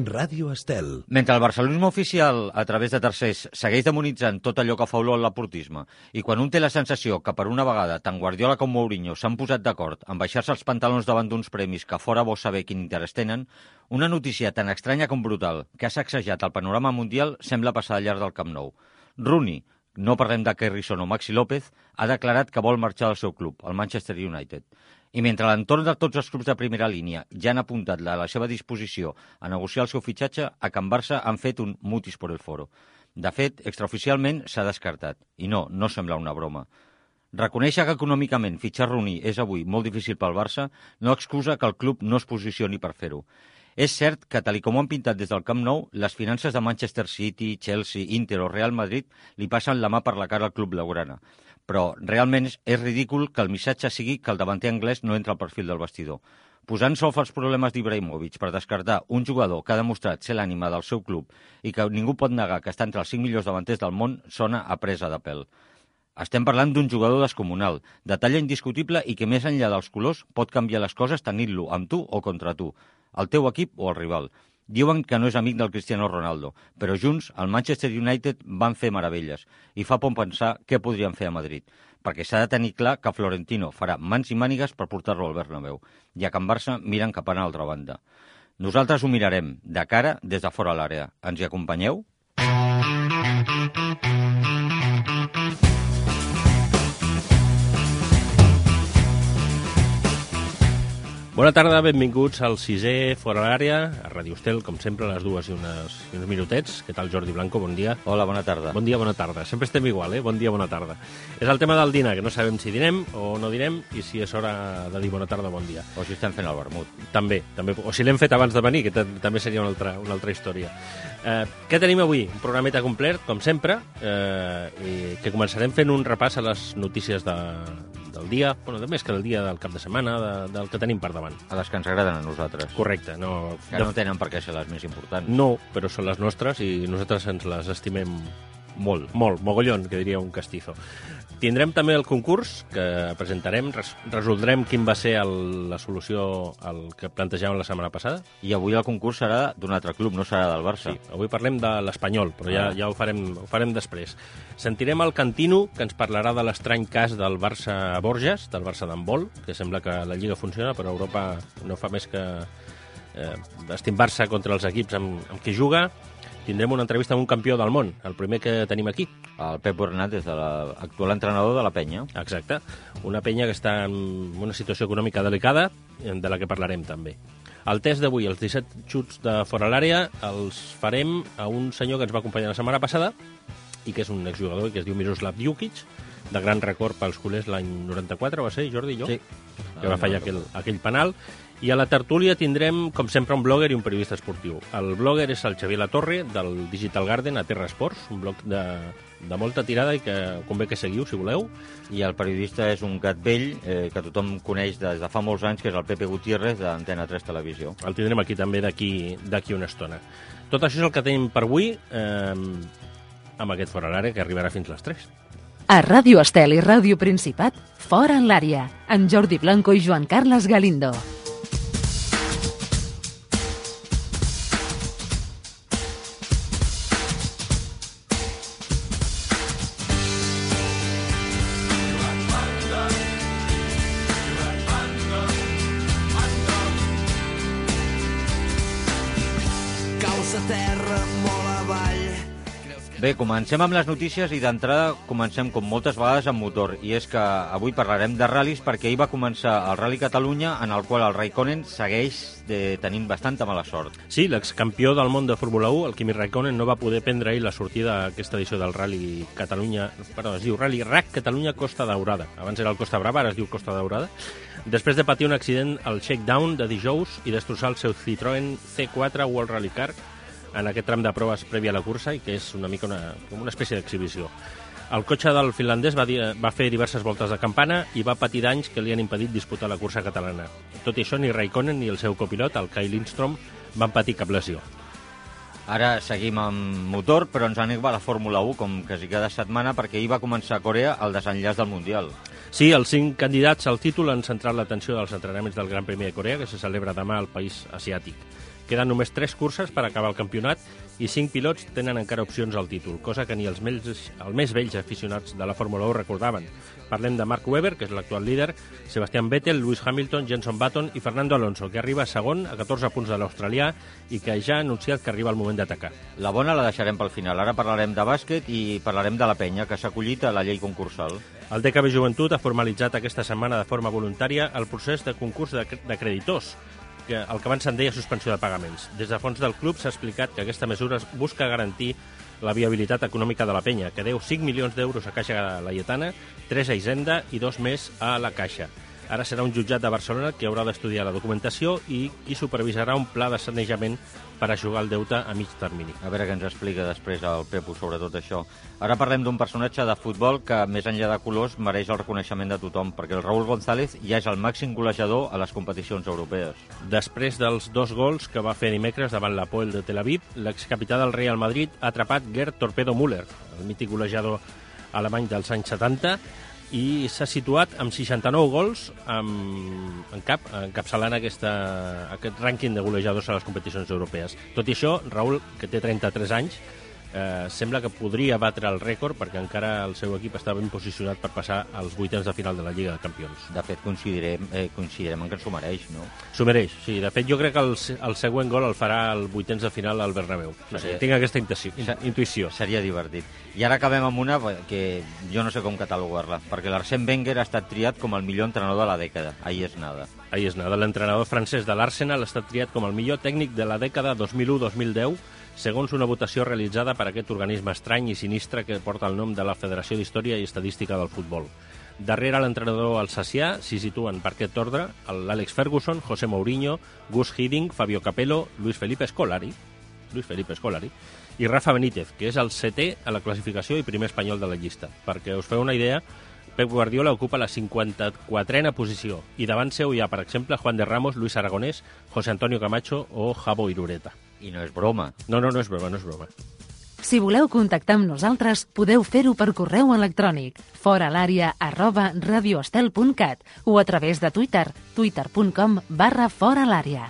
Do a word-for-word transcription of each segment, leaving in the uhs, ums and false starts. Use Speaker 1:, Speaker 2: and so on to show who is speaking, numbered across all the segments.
Speaker 1: Ràdio Estel.
Speaker 2: Mentre el barcelonisme oficial, a través de tercers, segueix demonitzant tot allò que fa olor al laportisme, i quan un té la sensació que per una vegada tant Guardiola com Mourinho s'han posat d'acord en baixar-se els pantalons davant d'uns premis que fora bo saber quin interès tenen, una notícia tan estranya com brutal que ha sacsejat el panorama mundial sembla passar al llarg del Camp Nou. Rooney, no parlem de Kerrison o Maxi López, ha declarat que vol marxar del seu club, el Manchester United. I mentre l'entorn de tots els clubs de primera línia ja han apuntat a la seva disposició a negociar el seu fitxatge, a Can Barça han fet un mutis por el foro. De fet, extraoficialment s'ha descartat. I no, no sembla una broma. Reconèixer que econòmicament fitxar Rooney és avui molt difícil pel Barça no excusa que el club no es posicioni per fer-ho. És cert que, tal com ho han pintat des del Camp Nou, les finances de Manchester City, Chelsea, Inter o Real Madrid li passen la mà per la cara al club blaugrana. Però realment és ridícul que el missatge sigui que el davanter anglès no entra al perfil del vestidor. Posant solf als problemes d'Ibrahimovic per descartar un jugador que ha demostrat ser l'ànima del seu club i que ningú pot negar que està entre els cinc millors davanters del món sona a presa de pèl. Estem parlant d'un jugador descomunal, de talla indiscutible i que més enllà dels colors pot canviar les coses tenint-lo amb tu o contra tu, el teu equip o el rival. Diuen que no és amic del Cristiano Ronaldo, però junts el Manchester United van fer meravelles i fa por pensar què podrien fer a Madrid, perquè s'ha de tenir clar que Florentino farà mans i mànigues per portar-lo al Bernabéu, i a Can Barça miren cap a una altra banda. Nosaltres ho mirarem de cara des de fora a l'àrea. Ens hi acompanyeu?
Speaker 3: Bona tarda, benvinguts al sisè Fora l'Àrea, a Ràdio Estel, com sempre, a les dues i, unes, i uns minutets. Què tal, Jordi Blanco? Bon dia.
Speaker 2: Hola, bona tarda.
Speaker 3: Bon dia, bona tarda. Sempre estem igual, eh? Bon dia, bona tarda. És el tema del dinar, que no sabem si dinem o no dinem i si és hora de dir bona tarda o bon dia.
Speaker 2: O si estem fent el vermut.
Speaker 3: També, també. O si l'hem fet abans de venir, que també seria una altra, una altra història. Eh, què tenim avui? Un programeta complet, com sempre, eh, i que començarem fent un repàs a les notícies de... del dia, bueno, més que del dia del cap de setmana, de, del que tenim per davant.
Speaker 2: A les que ens agraden a nosaltres.
Speaker 3: Correcte. No,
Speaker 2: que no tenen per què ser les més importants.
Speaker 3: No, però són les nostres i nosaltres ens les estimem molt, molt, mogollón, que diria un castizo. Tindrem també el concurs que presentarem, res, resoldrem quin va ser el, la solució al que plantejàvem la setmana passada.
Speaker 2: I avui el concurs serà d'un altre club, no serà del Barça.
Speaker 3: Sí, avui parlem de l'Espanyol, però ja, ja ho, farem, ho farem després. Sentirem el Cantino, que ens parlarà de l'estrany cas del Barça Borges, del Barça d'handbol, que sembla que la Lliga funciona, però Europa no fa més que eh, estimbar-se contra els equips amb, amb qui juga. Tindrem una entrevista amb un campió del món, el primer que tenim aquí.
Speaker 2: El Pep Hernández, l'actual entrenador de la Penya.
Speaker 3: Exacte. Una Penya que està en una situació econòmica delicada, de la que parlarem també. El test d'avui, els disset xuts de fora l'àrea, els farem a un senyor que ens va acompanyar la setmana passada i que és un exjugador i que es diu Miroslav Jukic, de gran record pels culers l'any noranta-quatre, va ser, Jordi i jo?
Speaker 2: Sí.
Speaker 3: Que va fallar aquell, aquell penal. I a la tertúlia tindrem, com sempre, un blogger i un periodista esportiu. El blogger és el Xavier Latorre, del Digital Garden a Terra Esports, un blog de, de molta tirada i que convé que seguiu, si voleu.
Speaker 2: I el periodista és un gat vell eh, que tothom coneix des de fa molts anys, que és el Pepe Gutiérrez, d'Antena tres Televisió.
Speaker 3: El tindrem aquí també d'aquí d'aquí una estona. Tot això és el que tenim per avui, eh, amb aquest Fora l'Àrea, que arribarà fins les tres.
Speaker 4: A Ràdio Estel i Ràdio Principat, Fora en l'Àrea, amb Jordi Blanco i Joan Carles Galindo.
Speaker 2: Bé, comencem amb les notícies i d'entrada comencem com moltes vegades amb motor, i és que avui parlarem de ral·lis perquè ahir va començar el Rally Catalunya, en el qual el Raikkonen segueix de, tenint bastanta mala sort.
Speaker 3: Sí, l'excampió del món de Fórmula u, el Kimi Raikkonen, no va poder prendre ahir la sortida a aquesta edició del Rally Catalunya, perdó, es diu Rally R A C Catalunya Costa Daurada. Abans era el Costa Brava, ara es diu Costa Daurada. Després de patir un accident al shakedown de dijous i destrossar el seu Citroën C quatre World Rally Car en aquest tram de proves prèvia a la cursa i que és una mica una, com una espècie d'exhibició. El cotxe del finlandès va, dir, va fer diverses voltes de campana i va patir danys que li han impedit disputar la cursa catalana. Tot i això, ni Raikkonen ni el seu copilot, el Kyle Lindstrom, van patir cap lesió.
Speaker 2: Ara seguim amb motor, però ens anem a la Fórmula u, com quasi cada setmana, perquè ahir va començar a Corea el desenllaç del Mundial.
Speaker 3: Sí, els cinc candidats al títol han centrat l'atenció dels entrenaments del Gran Premi de Corea, que se celebra demà al país asiàtic. Queden només tres curses per acabar el campionat i cinc pilots tenen encara opcions al títol, cosa que ni els més, els més vells aficionats de la Fórmula u recordaven. Parlem de Mark Webber, que és l'actual líder, Sebastian Vettel, Lewis Hamilton, Jenson Button i Fernando Alonso, que arriba segon a catorze punts de l'australià i que ja ha anunciat que arriba el moment d'atacar.
Speaker 2: La bona la deixarem pel final. Ara parlarem de bàsquet i parlarem de la penya, que s'ha acollit a la llei concursal.
Speaker 3: El D K B Joventut ha formalitzat aquesta setmana de forma voluntària el procés de concurs de, de creditors, que el que abans se'n deia suspensió de pagaments. Des de fons del club s'ha explicat que aquesta mesura busca garantir la viabilitat econòmica de la penya, que deu cinc milions d'euros a Caixa Laietana, tres a Hisenda i dos més a la Caixa. Ara serà un jutjat de Barcelona que haurà d'estudiar la documentació i qui supervisarà un pla de sanejament per aixugar el deute a mig termini.
Speaker 2: A veure què ens explica després el Pepu sobre tot això. Ara parlem d'un personatge de futbol que, més enllà de colors, mereix el reconeixement de tothom, perquè el Raúl González ja és el màxim golejador a les competicions europees.
Speaker 3: Després dels dos gols que va fer dimecres davant l'Apoel de Tel Aviv, l'excapità del Real Madrid ha atrapat Gerd Torpedo Müller, el mític golejador alemany dels anys setanta, i s'ha situat amb seixanta-nou gols amb, en cap, encapçalant aquesta, aquest rànquing de golejadors a les competicions europees. Tot i això, Raúl, que té trenta-tres anys, eh, sembla que podria batre el rècord perquè encara el seu equip està ben posicionat per passar als vuitens de final de la Lliga de Campions.
Speaker 2: De fet, coincidirem, eh, coincidirem en que s'ho mereix, no?
Speaker 3: S'ho mereix, sí. De fet, jo crec que el, el següent gol el farà el vuitens de final al Bernabéu. No sé, tinc aquesta intuïció.
Speaker 2: Seria divertit. I ara acabem amb una que jo no sé com catalogar-la, perquè l'Arsène Wenger ha estat triat com el millor entrenador de la dècada. Ahí és nada.
Speaker 3: Ahí és nada. L'entrenador francès de l'Arsenal ha estat triat com el millor tècnic de la dècada dos mil u dos mil deu, segons una votació realitzada per aquest organisme estrany i sinistre que porta el nom de la Federació d'Història i Estadística del Futbol. Darrere l'entrenador alsacià s'hi situen per aquest ordre l'Àlex Ferguson, José Mourinho, Gus Hiddink, Fabio Capello, Luis Felipe Scolari, Luis Felipe Scolari i Rafa Benítez, que és el setè a la classificació i primer espanyol de la llista. Perquè us feu una idea, Pep Guardiola ocupa la cinquanta-quatrena posició i davant seu hi ha, per exemple, Juan de Ramos, Luis Aragonés, José Antonio Camacho o Javo Irureta.
Speaker 2: I no és broma.
Speaker 3: No, no, no és broma, no és broma.
Speaker 4: Si voleu contactar amb nosaltres, podeu fer-ho per correu electrònic foralaria arroba radioestel punt cat o a través de Twitter, twitter punt com barra foralaria.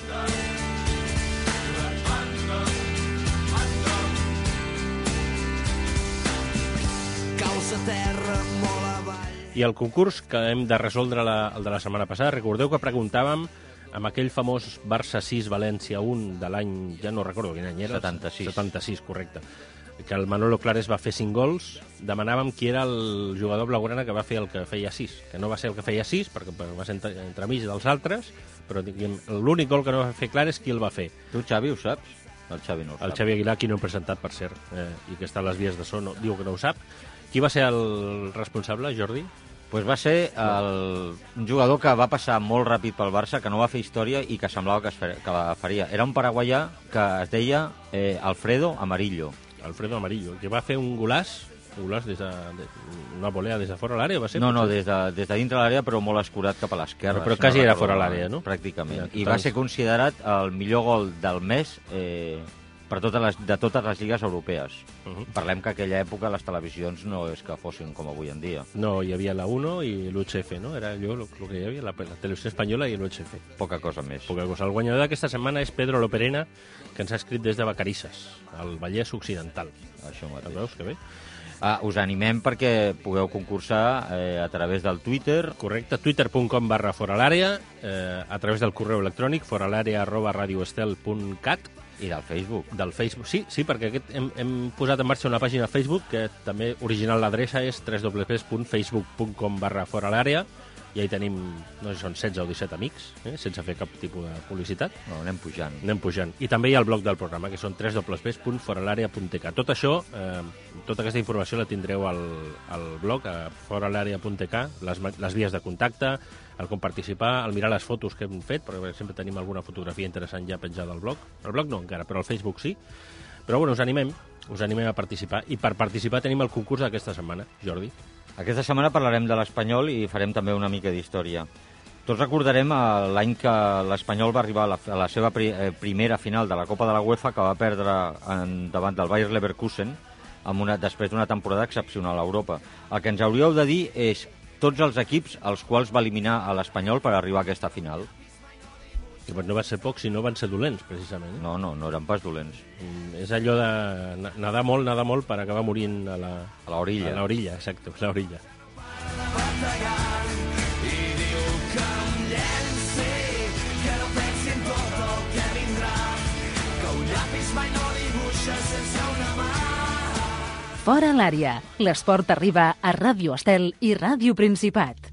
Speaker 3: I el concurs que hem de resoldre la, el de la setmana passada, recordeu que preguntàvem amb aquell famós Barça sis, València un de l'any, ja no recordo quin any era.
Speaker 2: setanta-sis.
Speaker 3: setanta-sis, correcte. Que el Manolo Clares va fer cinc gols. Demanàvem qui era el jugador blaugrana que va fer el que feia sis. Que no va ser el que feia sis, perquè va ser entre, entremig dels altres, però l'únic gol que no va fer Clares, qui el va fer?
Speaker 2: Tu, Xavi, ho saps? El Xavi no ho sap.
Speaker 3: El Xavi Aguilar, qui no hem presentat, per cert, eh, i que està a les vies de so, no, diu que no ho sap. Qui va ser el responsable, Jordi?
Speaker 2: Pues va ser el, un jugador que va passar molt ràpid pel Barça, que no va fer història i que semblava que, es fer, que la faria. Era un paraguaià que es deia eh, Alfredo Amarillo.
Speaker 3: Alfredo Amarillo, que va fer un golaç, un golaç des de, de, una volea des de fora l'àrea, va ser?
Speaker 2: No, no, des de, des de dintre l'àrea, però molt escurat cap a l'esquerra.
Speaker 3: Però, però quasi no era fora l'àrea, no?
Speaker 2: Pràcticament.
Speaker 3: Ja,
Speaker 2: I va ser considerat el millor gol del mes eh, per totes les, de totes les lligues europees. Uh -huh. Parlem que aquella època les televisions no és que fossin com avui en dia.
Speaker 3: No, hi havia la uno i l'U H F, no? Era allò el que hi havia, la, la televisió espanyola i l'U H F.
Speaker 2: Poca cosa més.
Speaker 3: Poca cosa. El guanyador d'aquesta setmana és Pedro Loperena, que ens ha escrit des de Vacarisses, al Vallès Occidental.
Speaker 2: Això mateix.
Speaker 3: El veus, que bé?
Speaker 2: Ah, us animem perquè pugueu concursar eh, a través del Twitter.
Speaker 3: Correcte, twitter punt com barra foralàrea, eh, a través del correu electrònic foralàrea arroba radioestel punt cat.
Speaker 2: I del Facebook.
Speaker 3: Del Facebook, sí, sí, perquè aquest hem, hem posat en marxa una pàgina Facebook que també original l'adreça és w w w punt facebook punt com barra foralàrea i ahí tenim, no sé si són setze o disset amics, eh, sense fer cap tipus de publicitat.
Speaker 2: No, anem pujant.
Speaker 3: Anem pujant. I també hi ha el blog del programa, que són w w w punt foralàrea punt t k. Tot això, eh, tota aquesta informació la tindreu al, al blog, a foralàrea punt t k, les, les vies de contacte, el com participar, el mirar les fotos que hem fet, perquè sempre tenim alguna fotografia interessant ja penjada al blog. El blog no encara, però al Facebook sí. Però bueno, us animem, us animem a participar. I per participar tenim el concurs d'aquesta setmana, Jordi.
Speaker 2: Aquesta setmana parlarem de l'Espanyol i farem també una mica d'història. Tots recordarem l'any que l'Espanyol va arribar a la, a la seva pri, eh, primera final de la Copa de la UEFA, que va perdre en, davant del Bayer Leverkusen amb una, després d'una temporada excepcional a Europa. El que ens hauríeu de dir és tots els equips als quals va eliminar a l'Espanyol per arribar a aquesta final.
Speaker 3: Que no va ser poc, sinó van ser dolents, precisament. Eh?
Speaker 2: No, no, no eren pas dolents.
Speaker 3: Mm, és allò de nadar molt, nadar molt per acabar morint a la...
Speaker 2: A l'orilla.
Speaker 3: A l'orilla, exacte, a l'orilla.
Speaker 4: Fora l'àrea. L'esport arriba a Ràdio Estel i Ràdio Principat.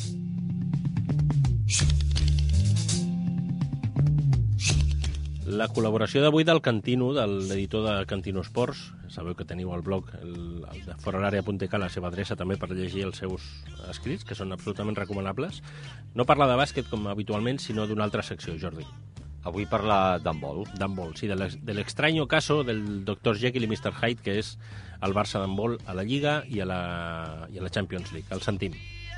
Speaker 3: La col·laboració d'avui del Cantino, de l'editor de Cantino Esports. Sabeu que teniu al blog, el, el de foralària punt ca, la seva adreça també per llegir els seus escrits, que són absolutament recomanables. No parla de bàsquet com habitualment, sinó d'una altra secció, Jordi.
Speaker 2: Avui parla d'handbol.
Speaker 3: D'handbol, sí, de l'extraño caso del doctor Jekyll i mister Hyde, que és el Barça d'handbol a la Lliga i a la, i a la Champions League. El sentim.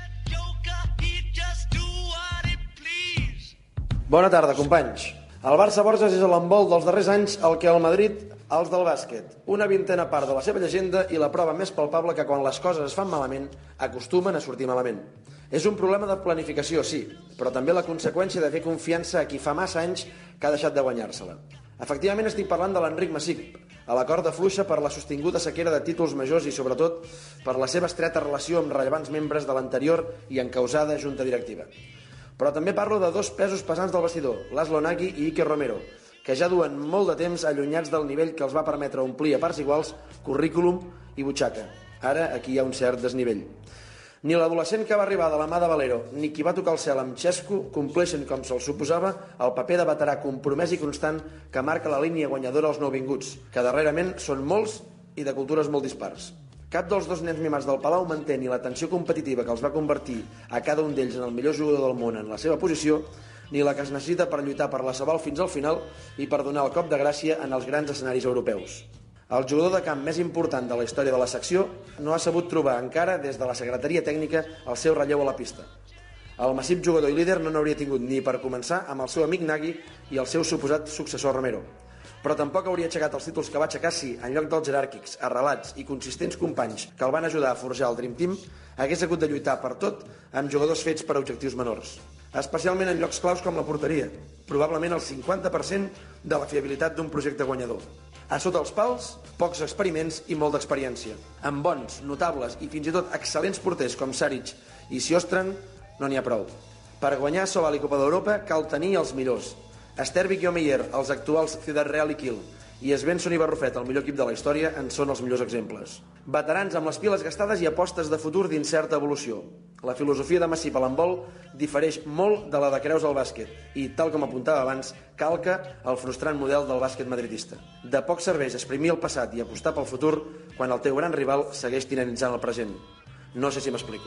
Speaker 1: Bona tarda, companys. El Barça-Borges és l'handbol dels darrers anys el que el Madrid els del bàsquet. Una vintena part de la seva llegenda i la prova més palpable que quan les coses es fan malament acostumen a sortir malament. És un problema de planificació, sí, però també la conseqüència de fer confiança a qui fa massa anys que ha deixat de guanyar-se-la. Efectivament estic parlant de l'Enric Massip, a la corda fluixa per la sostinguda sequera de títols majors i sobretot per la seva estreta relació amb rellevants membres de l'anterior i encausada junta directiva. Però també parlo de dos pesos pesants del vestidor, Laszlo Nagy i Iker Romero, que ja duen molt de temps allunyats del nivell que els va permetre omplir a parts iguals currículum i butxaca. Ara aquí hi ha un cert desnivell. Ni l'adolescent que va arribar de la mà de Valero, ni qui va tocar el cel amb Xesco compleixen, com se'ls suposava, el paper de veterà compromès i constant que marca la línia guanyadora als nouvinguts, que darrerament són molts i de cultures molt dispars. Cap dels dos nens mimats del Palau manté ni la tensió competitiva que els va convertir a cada un d'ells en el millor jugador del món en la seva posició, ni la que es necessita per lluitar per la Sabal fins al final i per donar el cop de gràcia en els grans escenaris europeus. El jugador de camp més important de la història de la secció no ha sabut trobar encara des de la secretaria tècnica el seu relleu a la pista. El massip jugador i líder no n'hauria tingut ni per començar amb el seu amic Nagy i el seu suposat successor Romero. Però tampoc hauria aixecat els títols que va aixecar si, en lloc dels jeràrquics, arrelats i consistents companys que el van ajudar a forjar el Dream Team, hagués hagut de lluitar per tot amb jugadors fets per a objectius menors. Especialment en llocs claus com la porteria, probablement el cinquanta per cent de la fiabilitat d'un projecte guanyador. A sota els pals, pocs experiments i molt d'experiència. Amb bons, notables i fins i tot excel·lents porters com Saric i Siostran no n'hi ha prou. Per guanyar Sobal i Copa d'Europa cal tenir els millors. Stervik i Omeyer, els actuals Ciudad Real i Kiel, i Svensson i Barrufet, el millor equip de la història, en són els millors exemples. Veterans amb les piles gastades i apostes de futur d'incerta evolució. La filosofia de Massip a l'handbol difereix molt de la de Creus al bàsquet i, tal com apuntava abans, calca el frustrant model del bàsquet madridista. De poc serveix exprimir el passat i apostar pel futur quan el teu gran rival segueix tiranitzant el present. No sé si m'explico.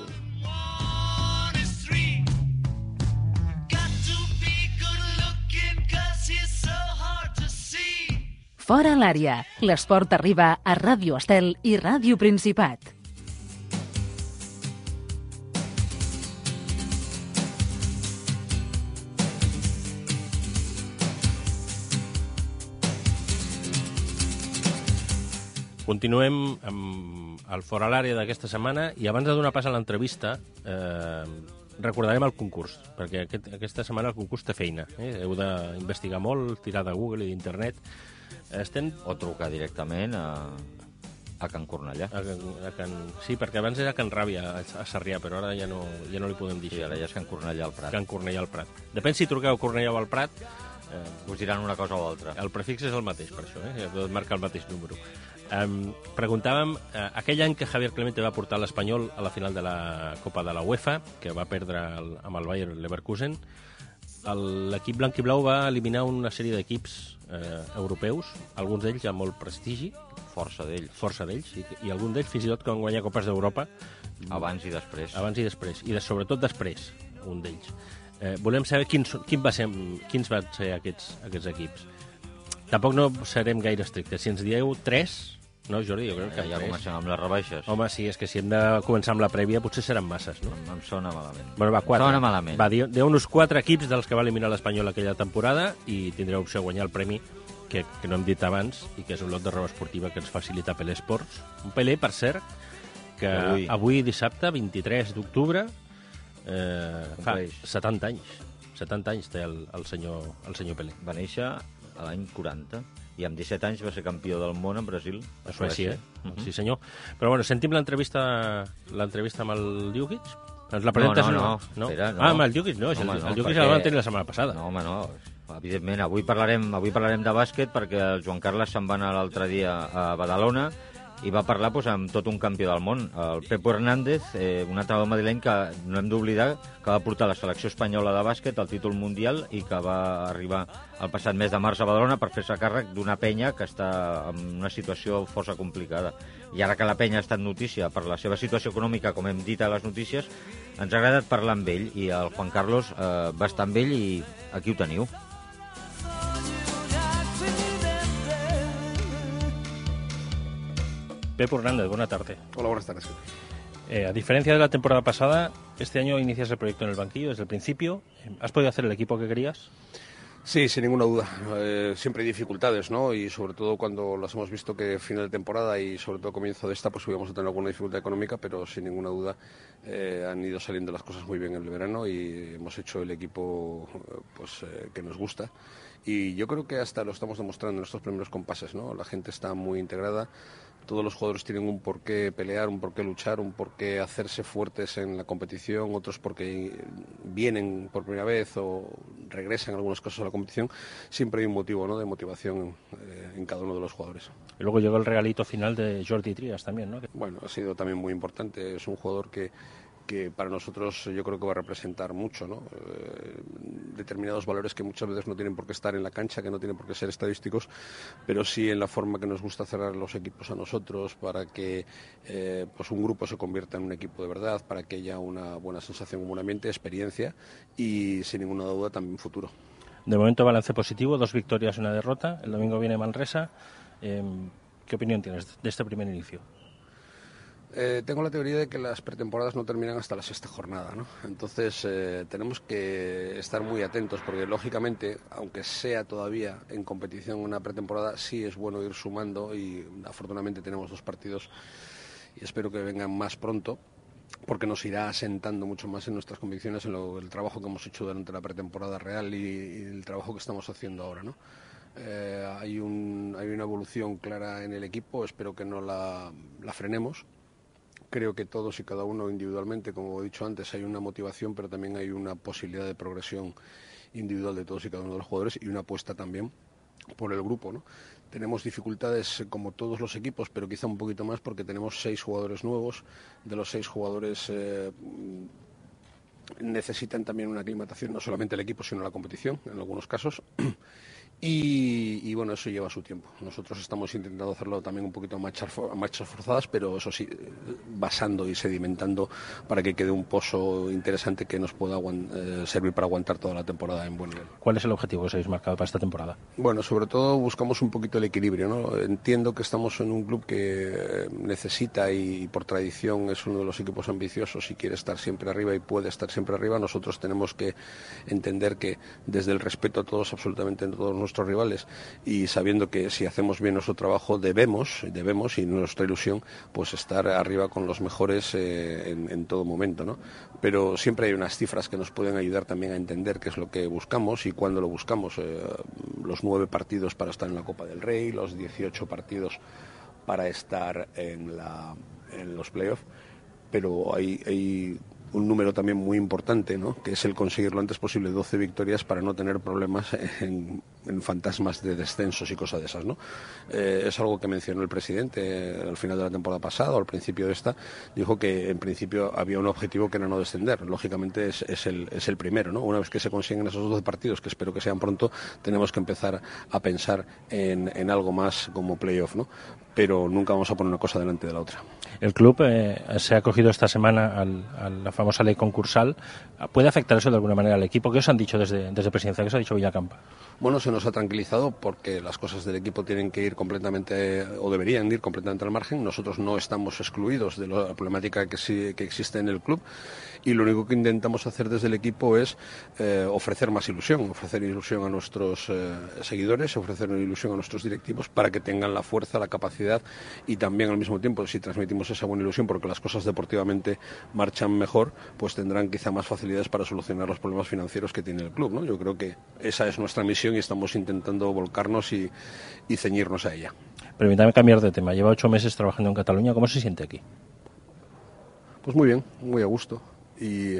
Speaker 4: Fora l'àrea. L'esport arriba a Ràdio Estel i Ràdio Principat.
Speaker 3: Continuem amb el Fora l'àrea d'aquesta setmana i abans de donar pas a l'entrevista eh, recordarem el concurs, perquè aquest, aquesta setmana el concurs té feina. Eh? Heu d'investigar molt, tirar de Google i d'internet. Estem...
Speaker 2: O trucar directament a, a Can Cornellà.
Speaker 3: A, a Can... Sí, perquè abans era Can Ràbia, a, a Sarrià, però ara ja no, ja no li podem dir.
Speaker 2: Sí, ara ja és Can Cornellà al Prat.
Speaker 3: Can Cornellà al Prat. Depèn si truqueu a Cornellà o al Prat,
Speaker 2: eh, us diran una cosa o altra.
Speaker 3: El prefix és el mateix, per això, eh? Ja marca el mateix número. Um, preguntàvem, uh, aquell any que Javier Clemente va portar l'Espanyol a la final de la Copa de la UEFA, que va perdre el, amb el Bayer Leverkusen, l'equip blanc i blau va eliminar una sèrie d'equips eh, europeus, alguns d'ells amb molt prestigi,
Speaker 2: força d'ells,
Speaker 3: força d'ells, i, i alguns d'ells fins i tot que van guanyar Copes d'Europa.
Speaker 2: Abans i després.
Speaker 3: Abans i després, i de, sobretot després, un d'ells. Eh, volem saber quins, quin va ser, quins van ser aquests, aquests equips. Tampoc no serem gaire estrictes. Si ens dieu tres... No, Jordi, jo crec que...
Speaker 2: Ja, ja comencem amb les rebaixes.
Speaker 3: Home, sí, és que si hem de començar amb la prèvia potser seran masses, no?
Speaker 2: Em, em sona malament.
Speaker 3: Bueno, va, quatre.
Speaker 2: Sona malament.
Speaker 3: Va, diu-nos quatre equips dels que va eliminar l'Espanyol aquella temporada i tindreu opció a guanyar el premi que, que no hem dit abans i que és un lot de roba esportiva que ens facilita Pelé Esports. Un Pelé, per cert, que avui, avui dissabte, vint-i-tres d'octubre, eh, fa setanta anys. setanta anys té el, el, senyor, el senyor Pelé.
Speaker 2: Va néixer a l'any quaranta i amb disset anys va ser campió del món en Brasil.
Speaker 3: A Suècia, eh? Uh -huh. Sí, senyor. Però bueno, sentim l'entrevista l'entrevista amb el Djukic? Ens la presentes?
Speaker 2: No, no, no.
Speaker 3: no?
Speaker 2: Espera, no.
Speaker 3: Ah, amb el Djukic no.
Speaker 2: Home,
Speaker 3: el,
Speaker 2: no,
Speaker 3: el Djukic
Speaker 2: perquè...
Speaker 3: el vam tenir la setmana passada.
Speaker 2: No, home, no. Evidentment, avui parlarem, avui parlarem de bàsquet perquè el Joan Carles se'n va anar l'altre dia a Badalona i va parlar doncs, amb tot un campió del món, el Pepo Hernández, eh, un entrenador madrileny que no hem d'oblidar que va portar la selecció espanyola de bàsquet al títol mundial i que va arribar el passat mes de març a Badalona per fer-se càrrec d'una penya que està en una situació força complicada. I ara que la penya ha estat notícia per la seva situació econòmica, com hem dit a les notícies, ens ha agradat parlar amb ell i el Juan Carlos eh, va estar amb ell i aquí ho teniu.
Speaker 3: Pepo Hernández, buena tarde.
Speaker 5: Hola, buenas tardes.
Speaker 3: Eh, a diferencia de la temporada pasada, este año inicias el proyecto en el banquillo desde el principio. ¿Has podido hacer el equipo que querías?
Speaker 5: Sí, sin ninguna duda. Eh, siempre hay dificultades, ¿no? Y sobre todo cuando las hemos visto que final de temporada y sobre todo comienzo de esta, pues íbamos a tener alguna dificultad económica, pero sin ninguna duda eh, han ido saliendo las cosas muy bien en el verano y hemos hecho el equipo pues eh, que nos gusta. Y yo creo que hasta lo estamos demostrando en estos primeros compases, ¿no? La gente está muy integrada. Todos los jugadores tienen un porqué pelear, un porqué luchar, un porqué hacerse fuertes en la competición, otros porque vienen por primera vez o regresan en algunos casos a la competición. Siempre hay un motivo, ¿no?, de motivación eh, en cada uno de los jugadores.
Speaker 3: Y luego llegó el regalito final de Jordi Trias también, ¿no?
Speaker 5: Bueno, ha sido también muy importante. Es un jugador que que para nosotros yo creo que va a representar mucho, ¿no? Eh, determinados valores que muchas veces no tienen por qué estar en la cancha, que no tienen por qué ser estadísticos, pero sí en la forma que nos gusta cerrar los equipos a nosotros, para que eh, pues un grupo se convierta en un equipo de verdad, para que haya una buena sensación, un buen ambiente, experiencia y sin ninguna duda también futuro.
Speaker 3: De momento balance positivo, dos victorias y una derrota. El domingo viene Manresa. Eh, ¿Qué opinión tienes de este primer inicio?
Speaker 5: Eh, tengo la teoría de que las pretemporadas no terminan hasta la sexta jornada, ¿no? Entonces eh, tenemos que estar muy atentos porque lógicamente, aunque sea todavía en competición una pretemporada, sí es bueno ir sumando y afortunadamente tenemos dos partidos y espero que vengan más pronto porque nos irá asentando mucho más en nuestras convicciones, en lo, el trabajo que hemos hecho durante la pretemporada real y, y el trabajo que estamos haciendo ahora, ¿no? Eh, hay, un, hay una evolución clara en el equipo, espero que no la, la frenemos. Creo que todos y cada uno individualmente, como he dicho antes, hay una motivación, pero también hay una posibilidad de progresión individual de todos y cada uno de los jugadores y una apuesta también por el grupo, ¿no? Tenemos dificultades como todos los equipos, pero quizá un poquito más porque tenemos seis jugadores nuevos. De los seis jugadores eh, necesitan también una aclimatación, no solamente el equipo, sino la competición, en algunos casos. Y, y bueno, eso lleva su tiempo. Nosotros estamos intentando hacerlo también un poquito a marchas, a marchas forzadas, pero eso sí, basando y sedimentando para que quede un pozo interesante que nos pueda eh, servir para aguantar toda la temporada en buen nivel.
Speaker 3: ¿Cuál es el objetivo que os habéis marcado para esta temporada?
Speaker 5: Bueno, sobre todo buscamos un poquito el equilibrio, ¿no? Entiendo que estamos en un club que necesita y por tradición es uno de los equipos ambiciosos y quiere estar siempre arriba y puede estar siempre arriba. Nosotros tenemos que entender que desde el respeto a todos, absolutamente todos nuestros rivales y sabiendo que si hacemos bien nuestro trabajo debemos, debemos y nuestra ilusión pues estar arriba con los mejores eh, en, en todo momento, ¿no? Pero siempre hay unas cifras que nos pueden ayudar también a entender qué es lo que buscamos y cuándo lo buscamos. Eh, los nueve partidos para estar en la Copa del Rey, los dieciocho partidos para estar en, la, en los playoffs, pero hay, hay un número también muy importante, ¿no?, que es el conseguir lo antes posible doce victorias para no tener problemas en, en fantasmas de descensos y cosas de esas, ¿no? Eh, es algo que mencionó el presidente eh, al final de la temporada pasada o al principio de esta. Dijo que en principio había un objetivo que era no descender. Lógicamente es, es, el, es el primero, ¿no? Una vez que se consiguen esos doce partidos, que espero que sean pronto, tenemos que empezar a pensar en, en algo más como playoff, ¿no? Pero nunca vamos a poner una cosa delante de la otra.
Speaker 3: El club eh, se ha acogido esta semana al, a la famosa ley concursal. ¿Puede afectar eso de alguna manera al equipo? ¿Qué os han dicho desde, desde presidencia? ¿Qué os ha dicho Villacampa?
Speaker 5: Bueno, se nos ha tranquilizado porque las cosas del equipo tienen que ir completamente, o deberían ir completamente al margen. Nosotros no estamos excluidos de la problemática que, sí, que existe en el club y lo único que intentamos hacer desde el equipo es eh, ofrecer más ilusión, ofrecer ilusión a nuestros eh, seguidores, ofrecer ilusión a nuestros directivos para que tengan la fuerza, la capacidad velocidad y también al mismo tiempo, si transmitimos esa buena ilusión porque las cosas deportivamente marchan mejor, pues tendrán quizá más facilidades para solucionar los problemas financieros que tiene el club, ¿no? Yo creo que esa es nuestra misión y estamos intentando volcarnos y, y ceñirnos a ella.
Speaker 3: Permítame cambiar de tema. Lleva ocho meses trabajando en Cataluña. ¿Cómo se siente aquí?
Speaker 5: Pues muy bien, muy a gusto y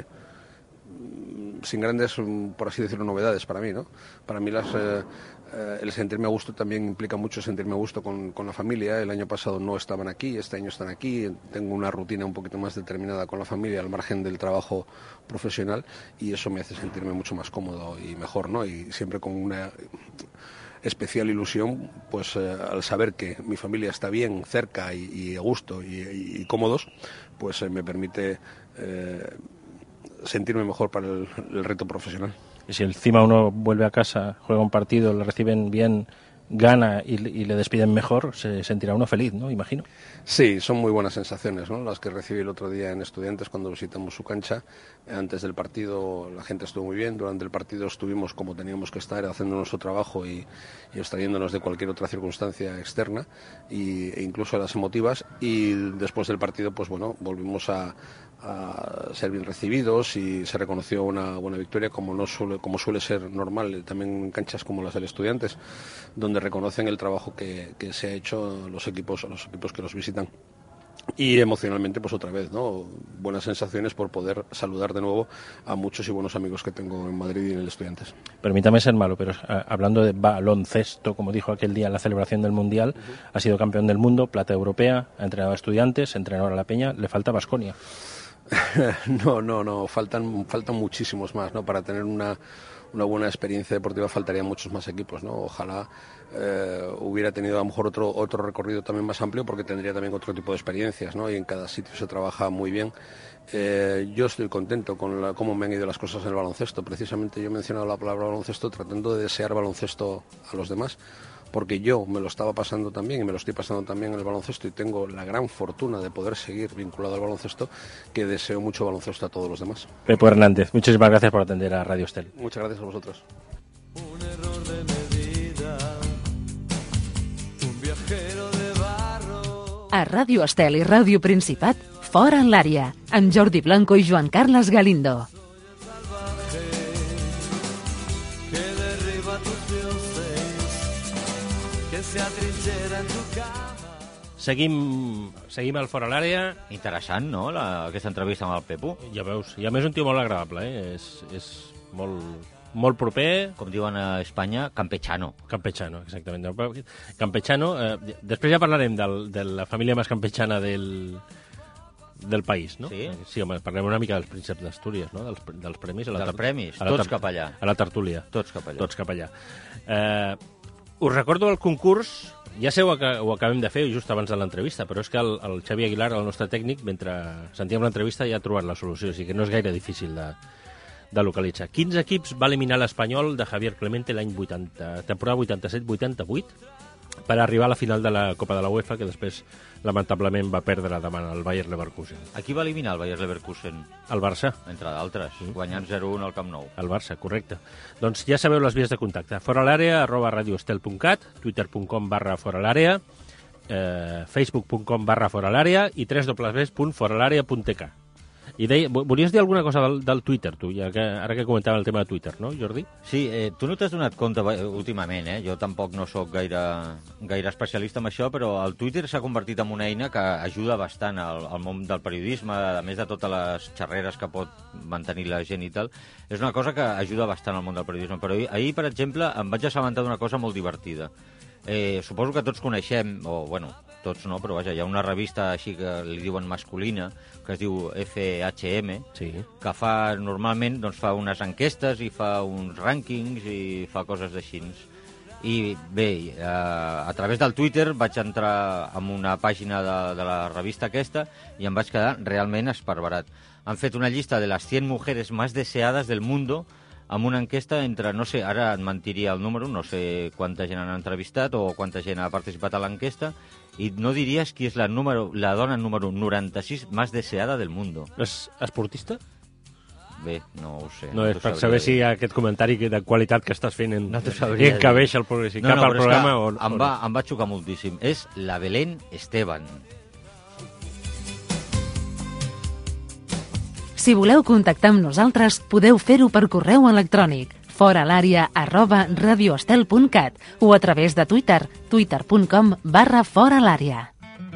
Speaker 5: sin grandes, por así decirlo, novedades para mí, ¿no? Para mí las, eh, eh, el sentirme a gusto también implica mucho sentirme a gusto con, con la familia. El año pasado no estaban aquí, este año están aquí. Tengo una rutina un poquito más determinada con la familia al margen del trabajo profesional y eso me hace sentirme mucho más cómodo y mejor, ¿no? Y siempre con una especial ilusión, pues eh, al saber que mi familia está bien, cerca y, y a gusto y, y, y cómodos, pues eh, me permite eh, sentirme mejor para el, el reto profesional.
Speaker 3: Y si encima uno vuelve a casa, juega un partido, le reciben bien, gana y, y le despiden mejor, se sentirá uno feliz, ¿no? Imagino.
Speaker 5: Sí, son muy buenas sensaciones, ¿no? Las que recibí el otro día en Estudiantes cuando visitamos su cancha. Antes del partido la gente estuvo muy bien, durante el partido estuvimos como teníamos que estar, haciendo nuestro trabajo y, y extrayéndonos de cualquier otra circunstancia externa y, e incluso las emotivas, y después del partido pues bueno, volvimos a, a ser bien recibidos y se reconoció una buena victoria como, no suele, como suele ser normal también en canchas como las del Estudiantes, donde reconocen el trabajo que, que se ha hecho los equipos, los equipos que los visitan. Y emocionalmente, pues otra vez, ¿no? Buenas sensaciones por poder saludar de nuevo a muchos y buenos amigos que tengo en Madrid y en el Estudiantes.
Speaker 3: Permítame ser malo, pero uh, hablando de baloncesto, como dijo aquel día en la celebración del Mundial, uh-huh. Ha sido campeón del mundo, plata europea, ha entrenado a Estudiantes, entrenador a la Peña, le falta Baskonia.
Speaker 5: No, no, no, faltan, faltan muchísimos más, ¿no? Para tener una, una buena experiencia deportiva faltarían muchos más equipos, ¿no? Ojalá eh, hubiera tenido a lo mejor otro, otro recorrido también más amplio porque tendría también otro tipo de experiencias, ¿no? Y en cada sitio se trabaja muy bien. Eh, yo estoy contento con la, cómo me han ido las cosas en el baloncesto. Precisamente yo he mencionado la palabra baloncesto tratando de desear baloncesto a los demás, porque yo me lo estaba pasando también y me lo estoy pasando también en el baloncesto y tengo la gran fortuna de poder seguir vinculado al baloncesto, que deseo mucho baloncesto a todos los demás.
Speaker 3: Pepo Hernández, muchísimas gracias por atender a Radio Estel.
Speaker 5: Muchas gracias a vosotros.
Speaker 6: Un error de medida, un viajero de barro.
Speaker 4: A Ràdio Estel i Ràdio Principat, Fora en l'àrea, amb Jordi Blanco i Joan Carles Galindo.
Speaker 3: Seguim, seguim al Fora l'àrea.
Speaker 2: Interessant, no?, la, aquesta entrevista amb el Pepo.
Speaker 3: Ja veus, i a més un tio molt agradable, eh? És, és molt, molt proper.
Speaker 2: Com diuen a Espanya, campechano.
Speaker 3: Campechano, exactament. Campechano. Eh, després ja parlarem del, de la família més campechana del, del país, no?
Speaker 2: Sí?
Speaker 3: Sí, home, parlem una mica dels prínceps d'Astúries, no? Dels, dels premis. A la
Speaker 2: dels premis,
Speaker 3: a la
Speaker 2: tots cap allà.
Speaker 3: A la tertúlia.
Speaker 2: Tots cap allà.
Speaker 3: Tots cap allà. Eh, us recordo el concurs. Ja sé, ho, ho acabem de fer just abans de l'entrevista, però és que el, el Xavi Aguilar, el nostre tècnic, mentre sentíem l'entrevista ja ha trobat la solució, o sigui que no és gaire difícil de, de localitzar. Quins equips va eliminar l'Espanyol de Javier Clemente l'any vuitanta, temporada vuitanta-set vuitanta-vuit, per arribar a la final de la Copa de la UEFA, que després, lamentablement, va perdre davant el Bayer Leverkusen.
Speaker 2: A qui va eliminar el Bayer Leverkusen?
Speaker 3: El Barça.
Speaker 2: Entre d'altres, mm. guanyant zero a un al Camp Nou.
Speaker 3: El Barça, correcte. Doncs ja sabeu les vies de contacte. Fora l'àrea, arroba radioestel punt cat, twitter punt com barra fora l'àrea, eh, facebook punt com barra fora l'àrea i w w w punt fora l'àrea punt t k. I deia, volies dir alguna cosa del, del Twitter, tu, ja que, ara que comentava el tema de Twitter, no, Jordi?
Speaker 2: Sí, eh, tu no t'has donat compte últimament, eh? Jo tampoc no sóc gaire, gaire especialista en això, però el Twitter s'ha convertit en una eina que ajuda bastant al, al món del periodisme, a més de totes les xerreres que pot mantenir la gent i tal. És una cosa que ajuda bastant al món del periodisme. Però ahir, per exemple, em vaig assabentar d'una cosa molt divertida. Eh, suposo que tots coneixem, o bueno, tots no, però vaja, hi ha una revista així que li diuen masculina, que es diu F H M,
Speaker 3: sí,
Speaker 2: que fa, normalment, doncs fa unes enquestes i fa uns rànquings i fa coses d'així. I bé, eh, a través del Twitter vaig entrar en una pàgina de, de la revista aquesta i em vaig quedar realment esparverat. Han fet una llista de les cent mujeres más deseadas del mundo, amb una enquesta entre, no sé, ara et mentiria el número, no sé quanta gent han entrevistat o quanta gent ha participat a l'enquesta, i no diries qui és la, número, la dona número noranta-sis més deseada del mundo.
Speaker 3: És esportista?
Speaker 2: Bé, no ho sé.
Speaker 3: No, és
Speaker 2: t'ho
Speaker 3: per
Speaker 2: sabria
Speaker 3: saber
Speaker 2: dir.
Speaker 3: si aquest comentari de qualitat que estàs fent en,
Speaker 2: No t'ho sabria
Speaker 3: en cabeix el programa, si
Speaker 2: No,
Speaker 3: cap
Speaker 2: no,
Speaker 3: al
Speaker 2: però és
Speaker 3: programa
Speaker 2: que
Speaker 3: o,
Speaker 2: em,
Speaker 3: o
Speaker 2: va,
Speaker 3: no.
Speaker 2: em va xocar moltíssim. És la Belén Esteban.
Speaker 4: Si voleu contactar amb nosaltres, podeu fer-ho per correu electrònic foralària arroba radioestel punt cat o a través de Twitter, twitter punt com barra foralària.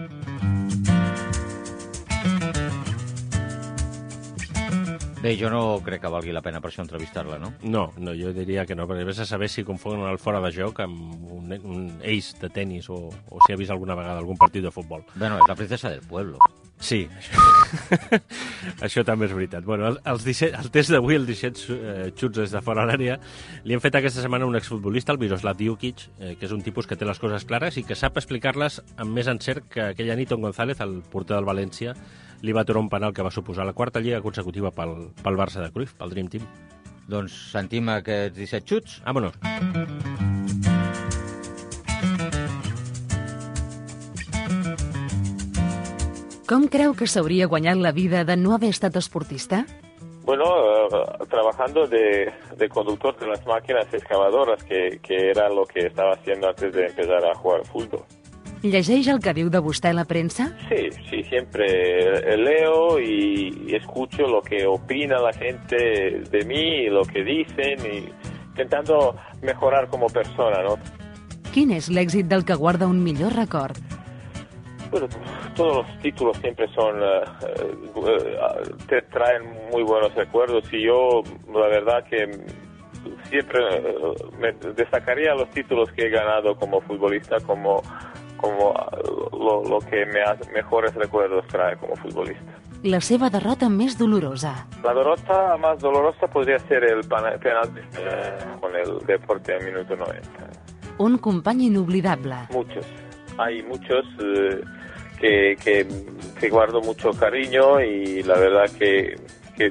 Speaker 2: Bé, jo no crec que valgui la pena per això entrevistar-la, no?
Speaker 3: No, no, jo diria que no, perquè vés a saber si confonen el fora de joc amb un, un ace de tennis o, o si ha vist alguna vegada algun partit de futbol.
Speaker 2: Bueno, és la princesa del pueblo.
Speaker 3: Sí, això, això també és veritat. Bueno, el, els disset, el test d'avui, el disset eh, xuts des de fora l'àrea, li hem fet aquesta setmana un exfutbolista, el Miroslav Jukic, eh, que és un tipus que té les coses clares i que sap explicar-les amb més encert que aquella nit on González, el porter del València, li va aturar un penal que va suposar la quarta lliga consecutiva pel, pel Barça de Cruyff, pel Dream Team.
Speaker 2: Doncs sentim aquests disset xuts.
Speaker 3: Vámonos.
Speaker 4: Com creu que s'hauria guanyat la vida de no haver estat esportista?
Speaker 7: Bueno, uh, trabajando de, de conductor de las máquinas excavadoras, que, que era lo que estaba haciendo antes de empezar a jugar fútbol.
Speaker 4: Llegeix el que diu de vostè a la premsa?
Speaker 7: Sí, sí, siempre leo y, y escucho lo que opina la gente de mí, lo que dicen, y intentando mejorar como persona, ¿no?
Speaker 4: Quin és l'èxit del que guarda un millor record?
Speaker 7: Bueno, todos los títulos siempre son, uh, uh, te traen muy buenos recuerdos y yo, la verdad que siempre uh, me destacaría los títulos que he ganado como futbolista como, como uh, lo, lo que me hace mejores recuerdos trae como futbolista.
Speaker 4: La seva derrota més dolorosa.
Speaker 7: La derrota más dolorosa podría ser el penal uh, con el Deporte en minuto noventa.
Speaker 4: Un company inoblidable.
Speaker 7: Muchos, hay muchos... Uh, Que, que, que guardo mucho cariño y la verdad que, que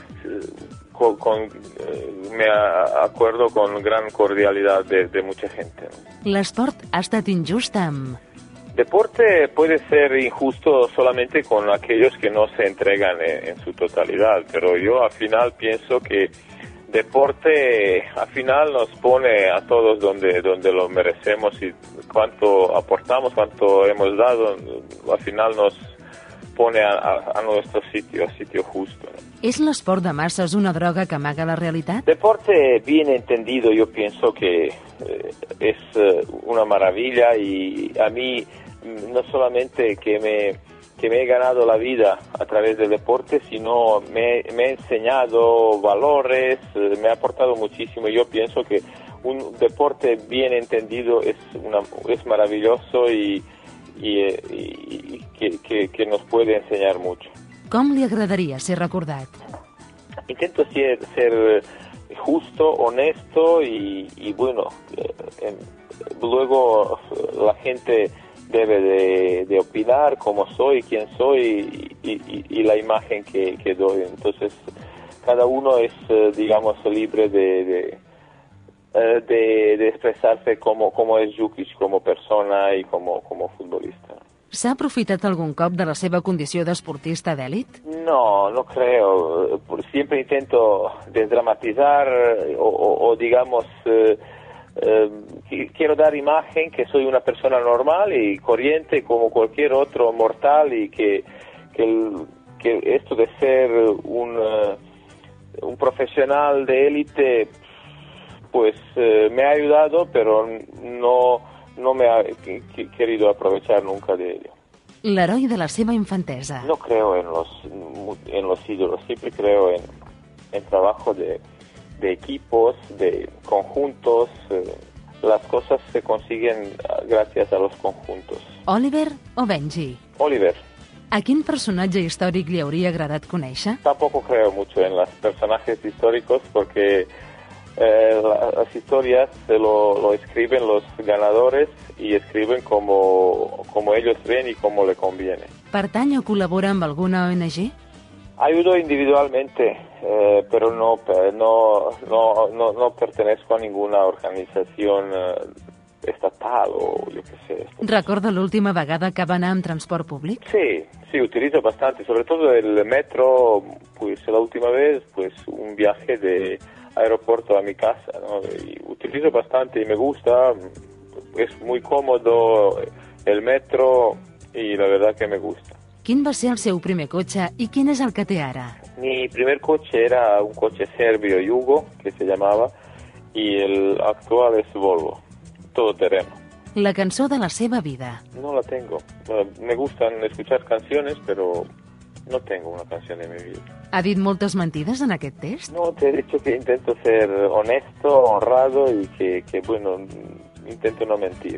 Speaker 7: con, con, me acuerdo con gran cordialidad de, de mucha gente.
Speaker 4: L'esport ha estat injust amb...
Speaker 7: Deporte puede ser injusto solamente con aquellos que no se entregan en, en su totalidad, pero yo al final pienso que deporte al final nos pone a todos donde donde lo merecemos y cuánto aportamos, cuánto hemos dado, al final nos pone a, a, a nuestro sitio, a sitio justo, ¿no?
Speaker 4: És l'esport de masses una droga que amaga la realitat?
Speaker 7: Deporte bien entendido yo pienso que eh, es eh, una maravilla y a mí no solamente que me que me he ganado la vida a través del deporte, sino me, me he enseñado valores, eh, me ha aportado muchísimo. Yo pienso que un deporte bien entendido es una, es maravilloso y, y, y, y que, que, que nos puede enseñar mucho.
Speaker 4: Com li agradaria ser recordat?
Speaker 7: Intento ser, ser justo, honesto y, y bueno, eh, eh, luego la gente debe de, de opinar cómo soy, quién soy y, y, y la imagen que, que doy. Entonces, cada uno es, digamos, libre de, de, de, de expresarse como, como es Jukic, como persona y como, como futbolista.
Speaker 4: S'ha aprofitat algun cop de la seva condició d'esportista d'èlit?
Speaker 7: No, no creo. Siempre intento desdramatizar o, o, o digamos... Eh, Eh, quiero dar imagen que soy una persona normal y corriente como cualquier otro mortal y que, que, el, que esto de ser un, uh, un profesional de élite pues uh, me ha ayudado, pero no, no me ha que, que querido aprovechar nunca de ello.
Speaker 4: L'heroi de la seva infantesa.
Speaker 7: No creo en los, en los ídolos, siempre creo en, en trabajo de de equipos, de conjuntos, eh, las cosas se consiguen gracias a los conjuntos.
Speaker 4: Oliver o Benji?
Speaker 7: Oliver.
Speaker 4: A quin personatge històric li hauria agradat conèixer?
Speaker 7: Tampoco creo mucho en los personajes históricos porque eh, las historias se lo, lo escriben los ganadores y escriben como, como ellos ven y como le conviene.
Speaker 4: Pertany o col·labora amb alguna O N G?
Speaker 7: Ayudo individualmente, eh, pero no, no, no, no, no pertenezco a ninguna organización eh, estatal o yo qué sé.
Speaker 4: Recorda l'última vegada que va anar amb transport públic?
Speaker 7: Sí, Sí, utilizo bastante, sobre todo el metro, pues la última vez, pues un viaje de aeropuerto a mi casa, ¿no? Y utilizo bastante y me gusta, es muy cómodo el metro y la verdad que me gusta.
Speaker 4: Quin va ser el seu primer cotxe i quin és el que té ara?
Speaker 7: Mi primer coche era un coche serbio Yugo, que se llamaba, y el actual es Volvo, todoterreno.
Speaker 4: La cançó de la seva vida.
Speaker 7: No la tengo. Bueno, me gustan escuchar canciones, pero no tengo una canción de mi vida.
Speaker 4: Ha dit moltes mentides en aquest test?
Speaker 7: No, te he dicho que intento ser honesto, honrado y que, que bueno, intento no mentir.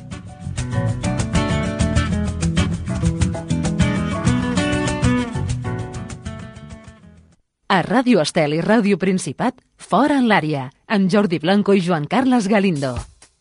Speaker 4: A Ràdio Estel i Ràdio Principat, Fora en l'àrea, amb Jordi Blanco i Joan Carles Galindo.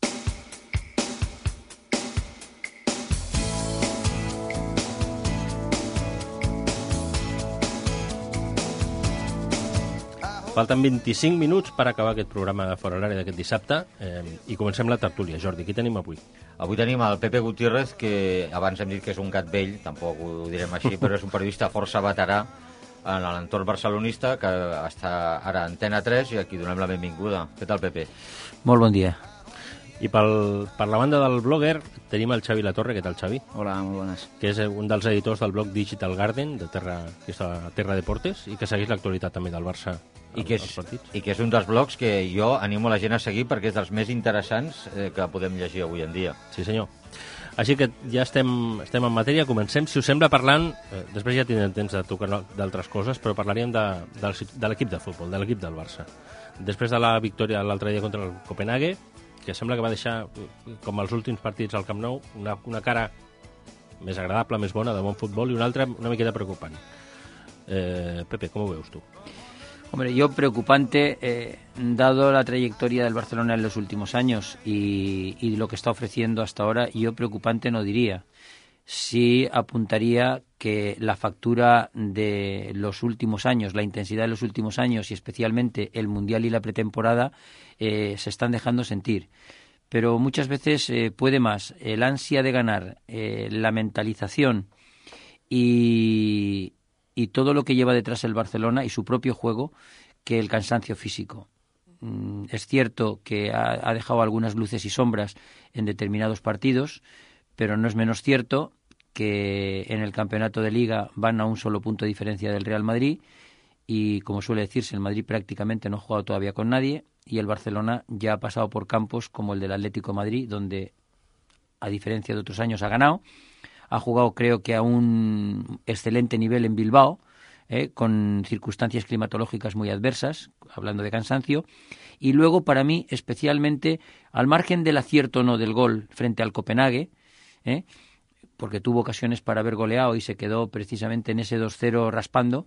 Speaker 3: Falten vint-i-cinc minuts per acabar aquest programa de Fora l'àrea d'aquest dissabte eh, i comencem la tertúlia. Jordi, qui tenim avui?
Speaker 2: Avui tenim el Pepe Gutiérrez, que abans hem dit que és un gat vell, tampoc ho direm així, però és un periodista força veterà en l'entorn barcelonista, que està ara a Antena tres i aquí donem la benvinguda. Què tal, Pepe?
Speaker 8: Molt bon dia.
Speaker 3: I pel, per la banda del blogger tenim el Xavi Latorre. Què tal, Xavi?
Speaker 8: Hola, molt bones.
Speaker 3: Que és un dels editors del blog Digital Garden, de Terra, que està a Terra Deportes, i que segueix l'actualitat també del Barça.
Speaker 2: I que, és, I que és un dels blogs que jo animo la gent a seguir perquè és dels més interessants eh, que podem llegir avui en dia.
Speaker 3: Sí, senyor. Així que ja estem, estem en matèria, comencem. Si us sembla, parlant, eh, després ja tindrem temps de tocar d'altres coses, però parlaríem de, de, de l'equip de futbol, de l'equip del Barça. Després de la victòria l'altre dia contra el Copenhague, que sembla que va deixar, com els últims partits al Camp Nou, una, una cara més agradable, més bona, de bon futbol, i una altra una miqueta preocupant. Eh, Pepe, com ho veus tu?
Speaker 8: Hombre, yo preocupante, eh, dado la trayectoria del Barcelona en los últimos años y, y lo que está ofreciendo hasta ahora, yo preocupante no diría. Sí apuntaría que la factura de los últimos años, la intensidad de los últimos años y especialmente el Mundial y la pretemporada eh, se están dejando sentir. Pero muchas veces eh, puede más el ansia de ganar, eh, la mentalización y... y todo lo que lleva detrás el Barcelona y su propio juego que el cansancio físico. Mm, es cierto que ha, ha dejado algunas luces y sombras en determinados partidos, pero no es menos cierto que en el campeonato de Liga van a un solo punto de diferencia del Real Madrid y, como suele decirse, el Madrid prácticamente no ha jugado todavía con nadie y el Barcelona ya ha pasado por campos como el del Atlético de Madrid, donde, a diferencia de otros años, ha ganado. Ha jugado, creo que a un excelente nivel en Bilbao, eh, con circunstancias climatológicas muy adversas, hablando de cansancio. Y luego, para mí, especialmente, al margen del acierto o no del gol frente al Copenhague, eh, porque tuvo ocasiones para haber goleado y se quedó precisamente en ese dos cero raspando,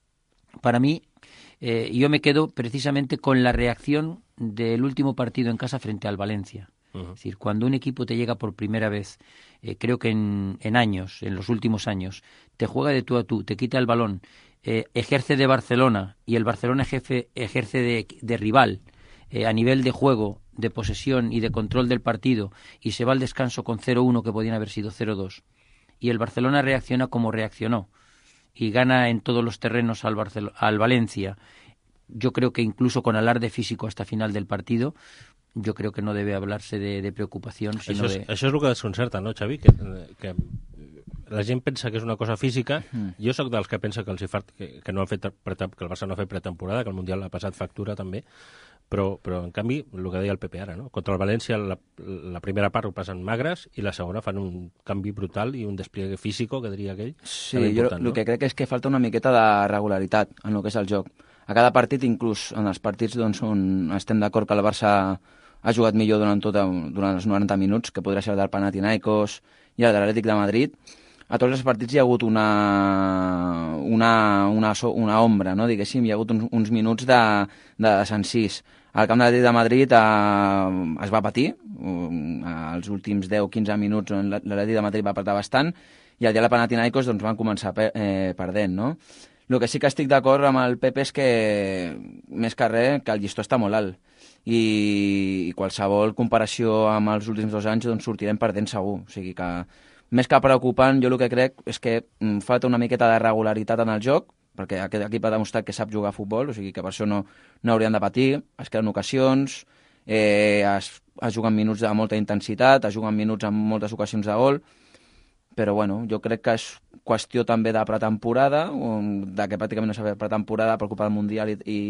Speaker 8: para mí, eh, yo me quedo precisamente con la reacción del último partido en casa frente al Valencia. Es decir, cuando un equipo te llega por primera vez, eh, creo que en, en años, en los últimos años, te juega de tú a tú, te quita el balón, eh, ejerce de Barcelona y el Barcelona jefe, ejerce de, de rival eh, a nivel de juego, de posesión y de control del partido y se va al descanso con cero uno que podían haber sido cero dos y el Barcelona reacciona como reaccionó y gana en todos los terrenos al, Barcel- al Valencia, yo creo que incluso con alarde físico hasta final del partido. Yo creo que no debe hablarse de, de preocupación, sino
Speaker 3: això és,
Speaker 8: de...
Speaker 3: Això és el que desconcerta, no, Xavi? Que, que la gent pensa que és una cosa física. Mm. Jo sóc dels que pensa que, els hi fa, que, que, no han fet que el Barça no ha fet pretemporada, que el Mundial ha passat factura també, però, però en canvi, el que deia el Pepe ara, no? Contra el València la, la primera part ho passen magres i la segona fan un canvi brutal i un despliegue físico, que diria aquell.
Speaker 9: Sí, jo el no? que crec és que falta una miqueta de regularitat en el que és el joc. A cada partit, inclús en els partits doncs, on estem d'acord que el Barça ha jugat millor durant, tota, durant els noranta minuts, que podrà ser el del Panathinaikos i el de l'Atlètic de Madrid, a tots els partits hi ha hagut una, una, una, una ombra, no? Diguéssim, hi ha hagut uns, uns minuts de, de desencís. Al camp de l'Atlètic de Madrid eh, es va patir, eh, els últims deu quinze minuts on l'Atlètic de Madrid va apretar bastant, i el dia del Panathinaikos doncs, van començar per, eh, perdent, no? El que sí que estic d'acord amb el Pepe és que, més que res, que el llistó està molt alt. I, i qualsevol comparació amb els últims dos anys doncs sortirem perdent segur. O sigui que més que preocupant, jo el que crec és que mm, falta una miqueta de regularitat en el joc, perquè aquest equip ha demostrat que sap jugar a futbol, o sigui que per això no, no haurien de patir, es queden ocasions, eh, es, es juguen minuts de molta intensitat, es juguen minuts en moltes ocasions de gol, però bueno, jo crec que és qüestió també de pretemporada, de que pràcticament no s'ha fet pretemporada per Copa del Mundial i, i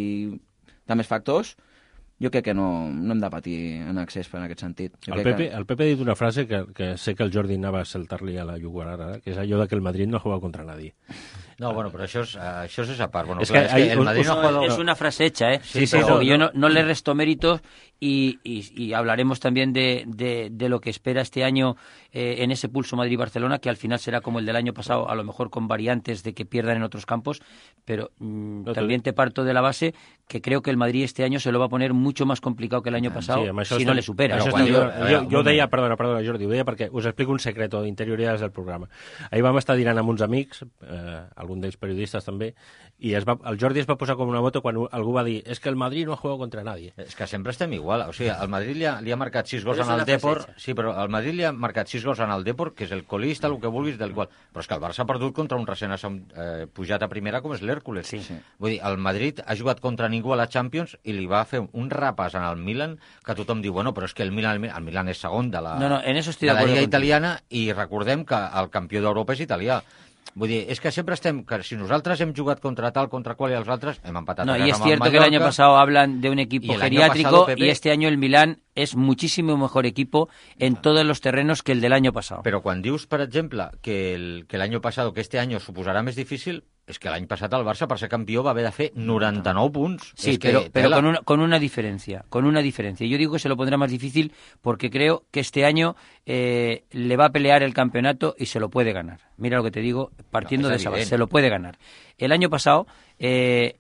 Speaker 9: de més factors. Jo crec que no, no hem de patir en accés en aquest sentit. Jo
Speaker 3: el, Pepe,
Speaker 9: que...
Speaker 3: el Pepe ha dit una frase que, que sé que el Jordi anava a saltar-li a la jugular ara, que és allò de que el Madrid no juega contra nadie.
Speaker 2: No, bueno, pero això és, això és esa part. Bueno,
Speaker 3: es
Speaker 2: clar,
Speaker 3: que,
Speaker 2: es que el Madrid no,
Speaker 8: no,
Speaker 2: ha jugado...
Speaker 8: Es una frase hecha, ¿eh?
Speaker 2: Sí, sí,
Speaker 8: pero
Speaker 2: no,
Speaker 8: yo
Speaker 2: no,
Speaker 8: no, no le resto méritos y, y, y hablaremos también de, de, de lo que espera este año eh, en ese pulso Madrid-Barcelona, que al final será como el del año pasado, a lo mejor con variantes de que pierdan en otros campos, pero mmm, no, también te parto de la base que creo que el Madrid este año se lo va a poner mucho más complicado que el año pasado,
Speaker 3: sí,
Speaker 8: si no le supera.
Speaker 3: Això
Speaker 2: quan
Speaker 3: jo,
Speaker 2: jo,
Speaker 3: jo, jo ho deia, perdona, perdona, Jordi, ho deia perquè us explico un secreto d'interioritats del programa. Ahir vam estar dinant amb uns amics, eh, algun d'ells periodistes també, i es va, el Jordi es va posar com una moto quan algú va dir és es que el Madrid no ha jugat contra nadie.
Speaker 2: És que sempre estem igual. O sigui, el Madrid li ha, li ha marcat sis gols
Speaker 8: Però
Speaker 2: en el Depor.
Speaker 8: fraseja.
Speaker 2: Sí, però el Madrid li ha marcat sis gols en el Depor, que és el colista, el que vulguis, del qual. Però és que el Barça ha perdut contra un recent eh, pujat a primera com és l'Hèrcules.
Speaker 8: Sí, sí.
Speaker 2: Vull dir, el Madrid ha jugat contra ningú a la Champions i li va fer un repàs en el Milan que tothom diu, bueno, però és que el Milan, el Milan és segon de la,
Speaker 8: no, no, en eso estoy
Speaker 2: de
Speaker 8: de
Speaker 2: la Lliga
Speaker 8: contigo.
Speaker 2: italiana i recordem que el campió d'Europa és italià. Vull dir, és que sempre estem... Que si nosaltres hem jugat contra tal, contra qual i els altres, hem empatat
Speaker 8: No,
Speaker 2: a
Speaker 8: y
Speaker 2: casa
Speaker 8: es
Speaker 2: amb el
Speaker 8: cierto que el
Speaker 2: Mallorca.
Speaker 8: año pasado hablan de un
Speaker 2: Y
Speaker 8: equipo
Speaker 2: el año
Speaker 8: geriátrico
Speaker 2: pasado, Pepe-
Speaker 8: y este año el Milán es muchísimo mejor equipo en todos los terrenos que el del año pasado.
Speaker 2: Però quan dius, per exemple, que el, que l'any passat, que este any suposarà més difícil, és que l'any passat el Barça, per ser campió, va haver de fer noranta-nou punts.
Speaker 8: Sí,
Speaker 2: és
Speaker 8: pero,
Speaker 2: que,
Speaker 8: pero
Speaker 2: tela.
Speaker 8: con, una, con una diferencia, con una diferencia. Yo digo que se lo pondrá más difícil porque creo que este año eh, le va a pelear el campeonato y se lo puede ganar. Mira lo que te digo, partiendo
Speaker 2: No,
Speaker 8: de
Speaker 2: es
Speaker 8: esa base,
Speaker 2: evidente.
Speaker 8: se lo puede ganar. El año pasado eh,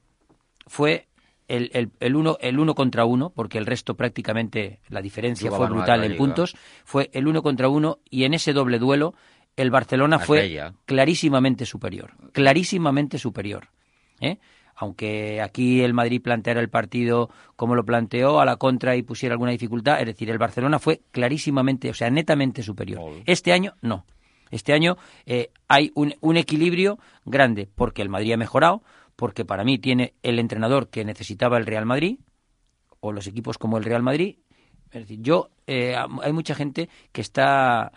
Speaker 8: fue el, el, el, uno, el uno contra uno, porque el resto prácticamente, la diferencia
Speaker 2: Jugaban
Speaker 8: fue
Speaker 2: una
Speaker 8: brutal
Speaker 2: altra
Speaker 8: en
Speaker 2: liga.
Speaker 8: puntos, fue el uno contra uno y en ese doble duelo el Barcelona
Speaker 2: Es
Speaker 8: fue
Speaker 2: bella.
Speaker 8: clarísimamente superior, clarísimamente superior. ¿eh? Aunque aquí el Madrid planteara el partido como lo planteó, a la contra y pusiera alguna dificultad, es decir, el Barcelona fue clarísimamente, o sea, netamente superior.
Speaker 2: Molt.
Speaker 8: Este año, no. Este año eh, hay un, un equilibrio grande, porque el Madrid ha mejorado, porque para mí tiene el entrenador que necesitaba el Real Madrid, o los equipos como el Real Madrid. Es decir, yo, eh, hay mucha gente que está...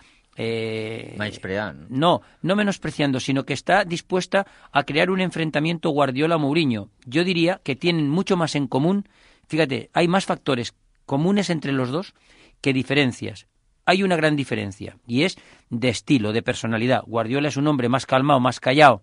Speaker 8: Eh,
Speaker 2: Menyspreant.
Speaker 8: no, no menospreciando, sino que está dispuesta a crear un enfrentamiento Guardiola-Mourinho. Yo diría que tienen mucho más en común. Fíjate, hay más factores comunes entre los dos que diferencias. Hay una gran diferencia y es de estilo, de personalidad. Guardiola es un hombre más calmado, más callado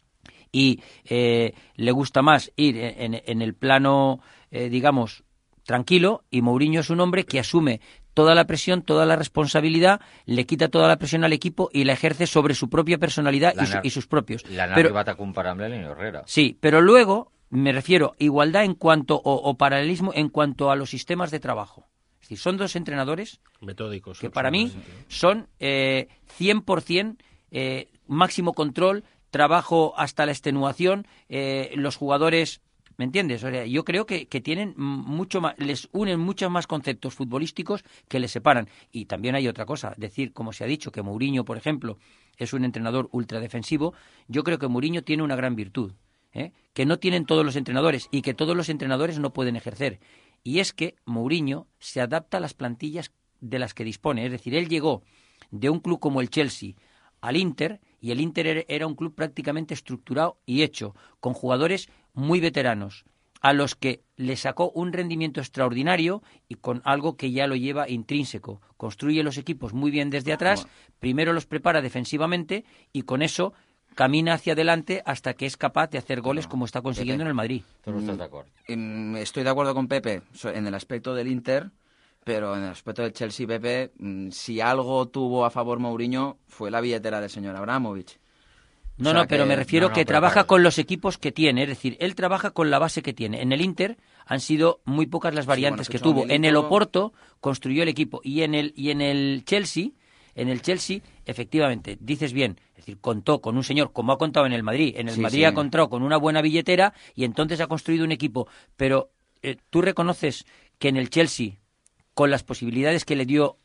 Speaker 8: y eh, le gusta más ir en, en el plano, eh, digamos, tranquilo, y Mourinho es un hombre que asume toda la presión, toda la responsabilidad, le quita toda la presión al equipo y la ejerce sobre su propia personalidad y, su, y sus propios.
Speaker 2: L'han
Speaker 8: Pero,
Speaker 2: arribat a comparar amb l'Eleni Herrera.
Speaker 8: sí, pero luego me refiero igualdad en cuanto o, o paralelismo en cuanto a los sistemas de trabajo. Es decir, son dos entrenadores
Speaker 3: Metódicos.
Speaker 8: que para mí son eh, cien por ciento eh, máximo control, trabajo hasta la extenuación, eh, los jugadores... ¿Me entiendes? O sea, yo creo que, que tienen mucho más, les unen muchos más conceptos futbolísticos que les separan. Y también hay otra cosa, decir, como se ha dicho, que Mourinho, por ejemplo, es un entrenador ultradefensivo. Yo creo que Mourinho tiene una gran virtud, ¿eh? que no tienen todos los entrenadores y que todos los entrenadores no pueden ejercer. Y es que Mourinho se adapta a las plantillas de las que dispone. Es decir, él llegó de un club como el Chelsea al Inter, y el Inter era un club prácticamente estructurado y hecho, con jugadores muy veteranos, a los que le sacó un rendimiento extraordinario y con algo que ya lo lleva intrínseco. Construye los equipos muy bien desde atrás, primero los prepara defensivamente y con eso camina hacia adelante hasta que es capaz de hacer goles como está consiguiendo
Speaker 9: Pepe,
Speaker 8: en el Madrid.
Speaker 2: ¿Tú no estás de acuerdo?
Speaker 9: Mm, Estoy de acuerdo con Pepe so- en el aspecto del Inter, pero en el aspecto del Chelsea, Pepe, mm, si algo tuvo a favor Mourinho fue la billetera del señor Abramovich.
Speaker 8: No,
Speaker 9: O sea
Speaker 8: no, pero
Speaker 9: que-
Speaker 8: me refiero
Speaker 2: no, no,
Speaker 8: que
Speaker 2: pero
Speaker 8: trabaja
Speaker 2: para-
Speaker 8: con los equipos que tiene, es decir, él trabaja con la base que tiene. En el Inter han sido muy pocas las variantes
Speaker 9: bueno,
Speaker 8: que
Speaker 9: escucha,
Speaker 8: tuvo.
Speaker 9: Milito-
Speaker 8: En el Oporto construyó el equipo y en el y en el Chelsea, en el Chelsea, efectivamente, dices bien, es decir, contó con un señor como ha contado en el Madrid. En el
Speaker 9: Sí,
Speaker 8: Madrid
Speaker 9: sí.
Speaker 8: ha contado con una buena billetera y entonces ha construido un equipo. Pero eh, tú reconoces que en el Chelsea, con las posibilidades que le dio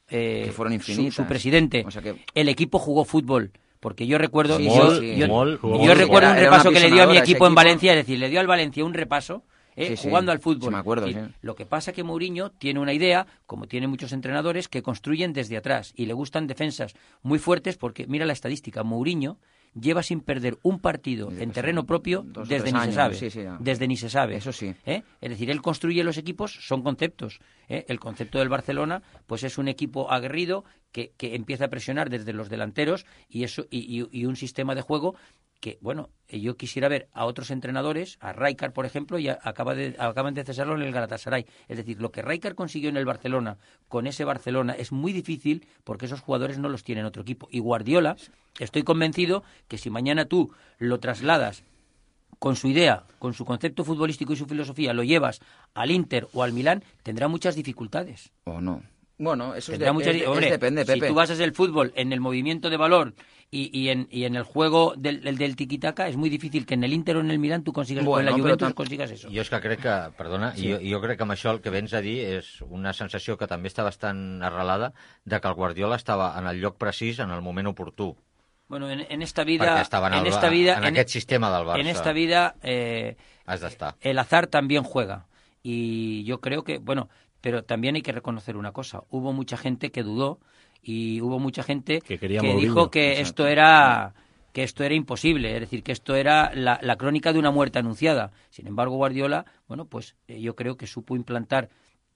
Speaker 8: eh,
Speaker 9: que fueron
Speaker 8: su,
Speaker 9: infinitas.
Speaker 8: su presidente,
Speaker 9: o sea que...
Speaker 8: el equipo jugó fútbol. Porque yo recuerdo,
Speaker 9: Sí,
Speaker 8: yo,
Speaker 9: sí, sí.
Speaker 8: yo,
Speaker 3: Mol,
Speaker 8: yo
Speaker 3: Mol,
Speaker 8: recuerdo
Speaker 9: era-
Speaker 8: un
Speaker 9: era
Speaker 8: repaso
Speaker 9: una
Speaker 8: que le dio a mi
Speaker 9: pisonadora ese
Speaker 8: equipo en
Speaker 9: equipo.
Speaker 8: Valencia, es decir, le dio al Valencia un repaso eh,
Speaker 9: Sí, sí.
Speaker 8: jugando al fútbol.
Speaker 9: Sí, me acuerdo,
Speaker 8: Es decir,
Speaker 9: sí.
Speaker 8: Lo que pasa es que Mourinho tiene una idea, como tienen muchos entrenadores, que construyen desde atrás y le gustan defensas muy fuertes porque, mira la estadística, Mourinho lleva sin perder un partido
Speaker 9: Desde
Speaker 8: en
Speaker 9: que
Speaker 8: terreno
Speaker 9: son
Speaker 8: propio
Speaker 9: dos o
Speaker 8: desde
Speaker 9: tres
Speaker 8: ni se
Speaker 9: años,
Speaker 8: sabe.
Speaker 9: sí, sí, ya.
Speaker 8: Desde ni se sabe.
Speaker 9: Eso sí.
Speaker 8: ¿eh? Es decir, él construye los equipos, son conceptos. ¿eh? El concepto del Barcelona, pues es un equipo aguerrido que, que empieza a presionar desde los delanteros y eso y, y, y un sistema de juego que, bueno, yo quisiera ver a otros entrenadores, a Rijkaard, por ejemplo, y a- acaba de, acaban de cesarlo en el Galatasaray. Es decir, lo que Rijkaard consiguió en el Barcelona, con ese Barcelona, es muy difícil porque esos jugadores no los tiene en otro equipo. Y Guardiola, estoy convencido que si mañana tú lo trasladas con su idea, con su concepto futbolístico y su filosofía, lo llevas al Inter o al Milán, tendrá muchas dificultades.
Speaker 9: O no. Bueno, eso es,
Speaker 8: Tendrá
Speaker 9: de-
Speaker 8: muchas
Speaker 9: es-
Speaker 8: di-
Speaker 9: es
Speaker 8: hombre,
Speaker 9: depende, Pepe.
Speaker 8: Si tú basas el fútbol en el movimiento de balón y, y, en, y en el juego del, del, del tiquitaca, es muy difícil que en el Inter o en el Milán tú consigas, o en
Speaker 9: Bueno,
Speaker 8: la
Speaker 9: però
Speaker 8: Juventus
Speaker 9: tam-
Speaker 8: consigas eso.
Speaker 2: Jo és que crec que, perdona,
Speaker 8: Sí.
Speaker 2: sí. jo, jo crec que amb això el que vens a dir és una sensació que també està bastant arrelada de que el Guardiola estava en el lloc precís en el moment oportú.
Speaker 8: Bueno, en, en esta vida,
Speaker 2: Perquè estava en,
Speaker 8: en
Speaker 2: el,
Speaker 8: esta vida,
Speaker 2: en aquest sistema del Barça.
Speaker 8: en esta vida, eh,
Speaker 2: Has d'estar.
Speaker 8: el azar también juega. Y yo creo que, bueno, pero también hay que reconocer una cosa. Hubo mucha gente que dudó y hubo mucha gente
Speaker 3: Que quería
Speaker 8: que
Speaker 3: Mourinho.
Speaker 8: dijo que
Speaker 9: Exacto.
Speaker 8: esto era que esto era imposible, es decir, que esto era la, la crónica de una muerte anunciada. Sin embargo, Guardiola, bueno, pues eh, yo creo que supo implantar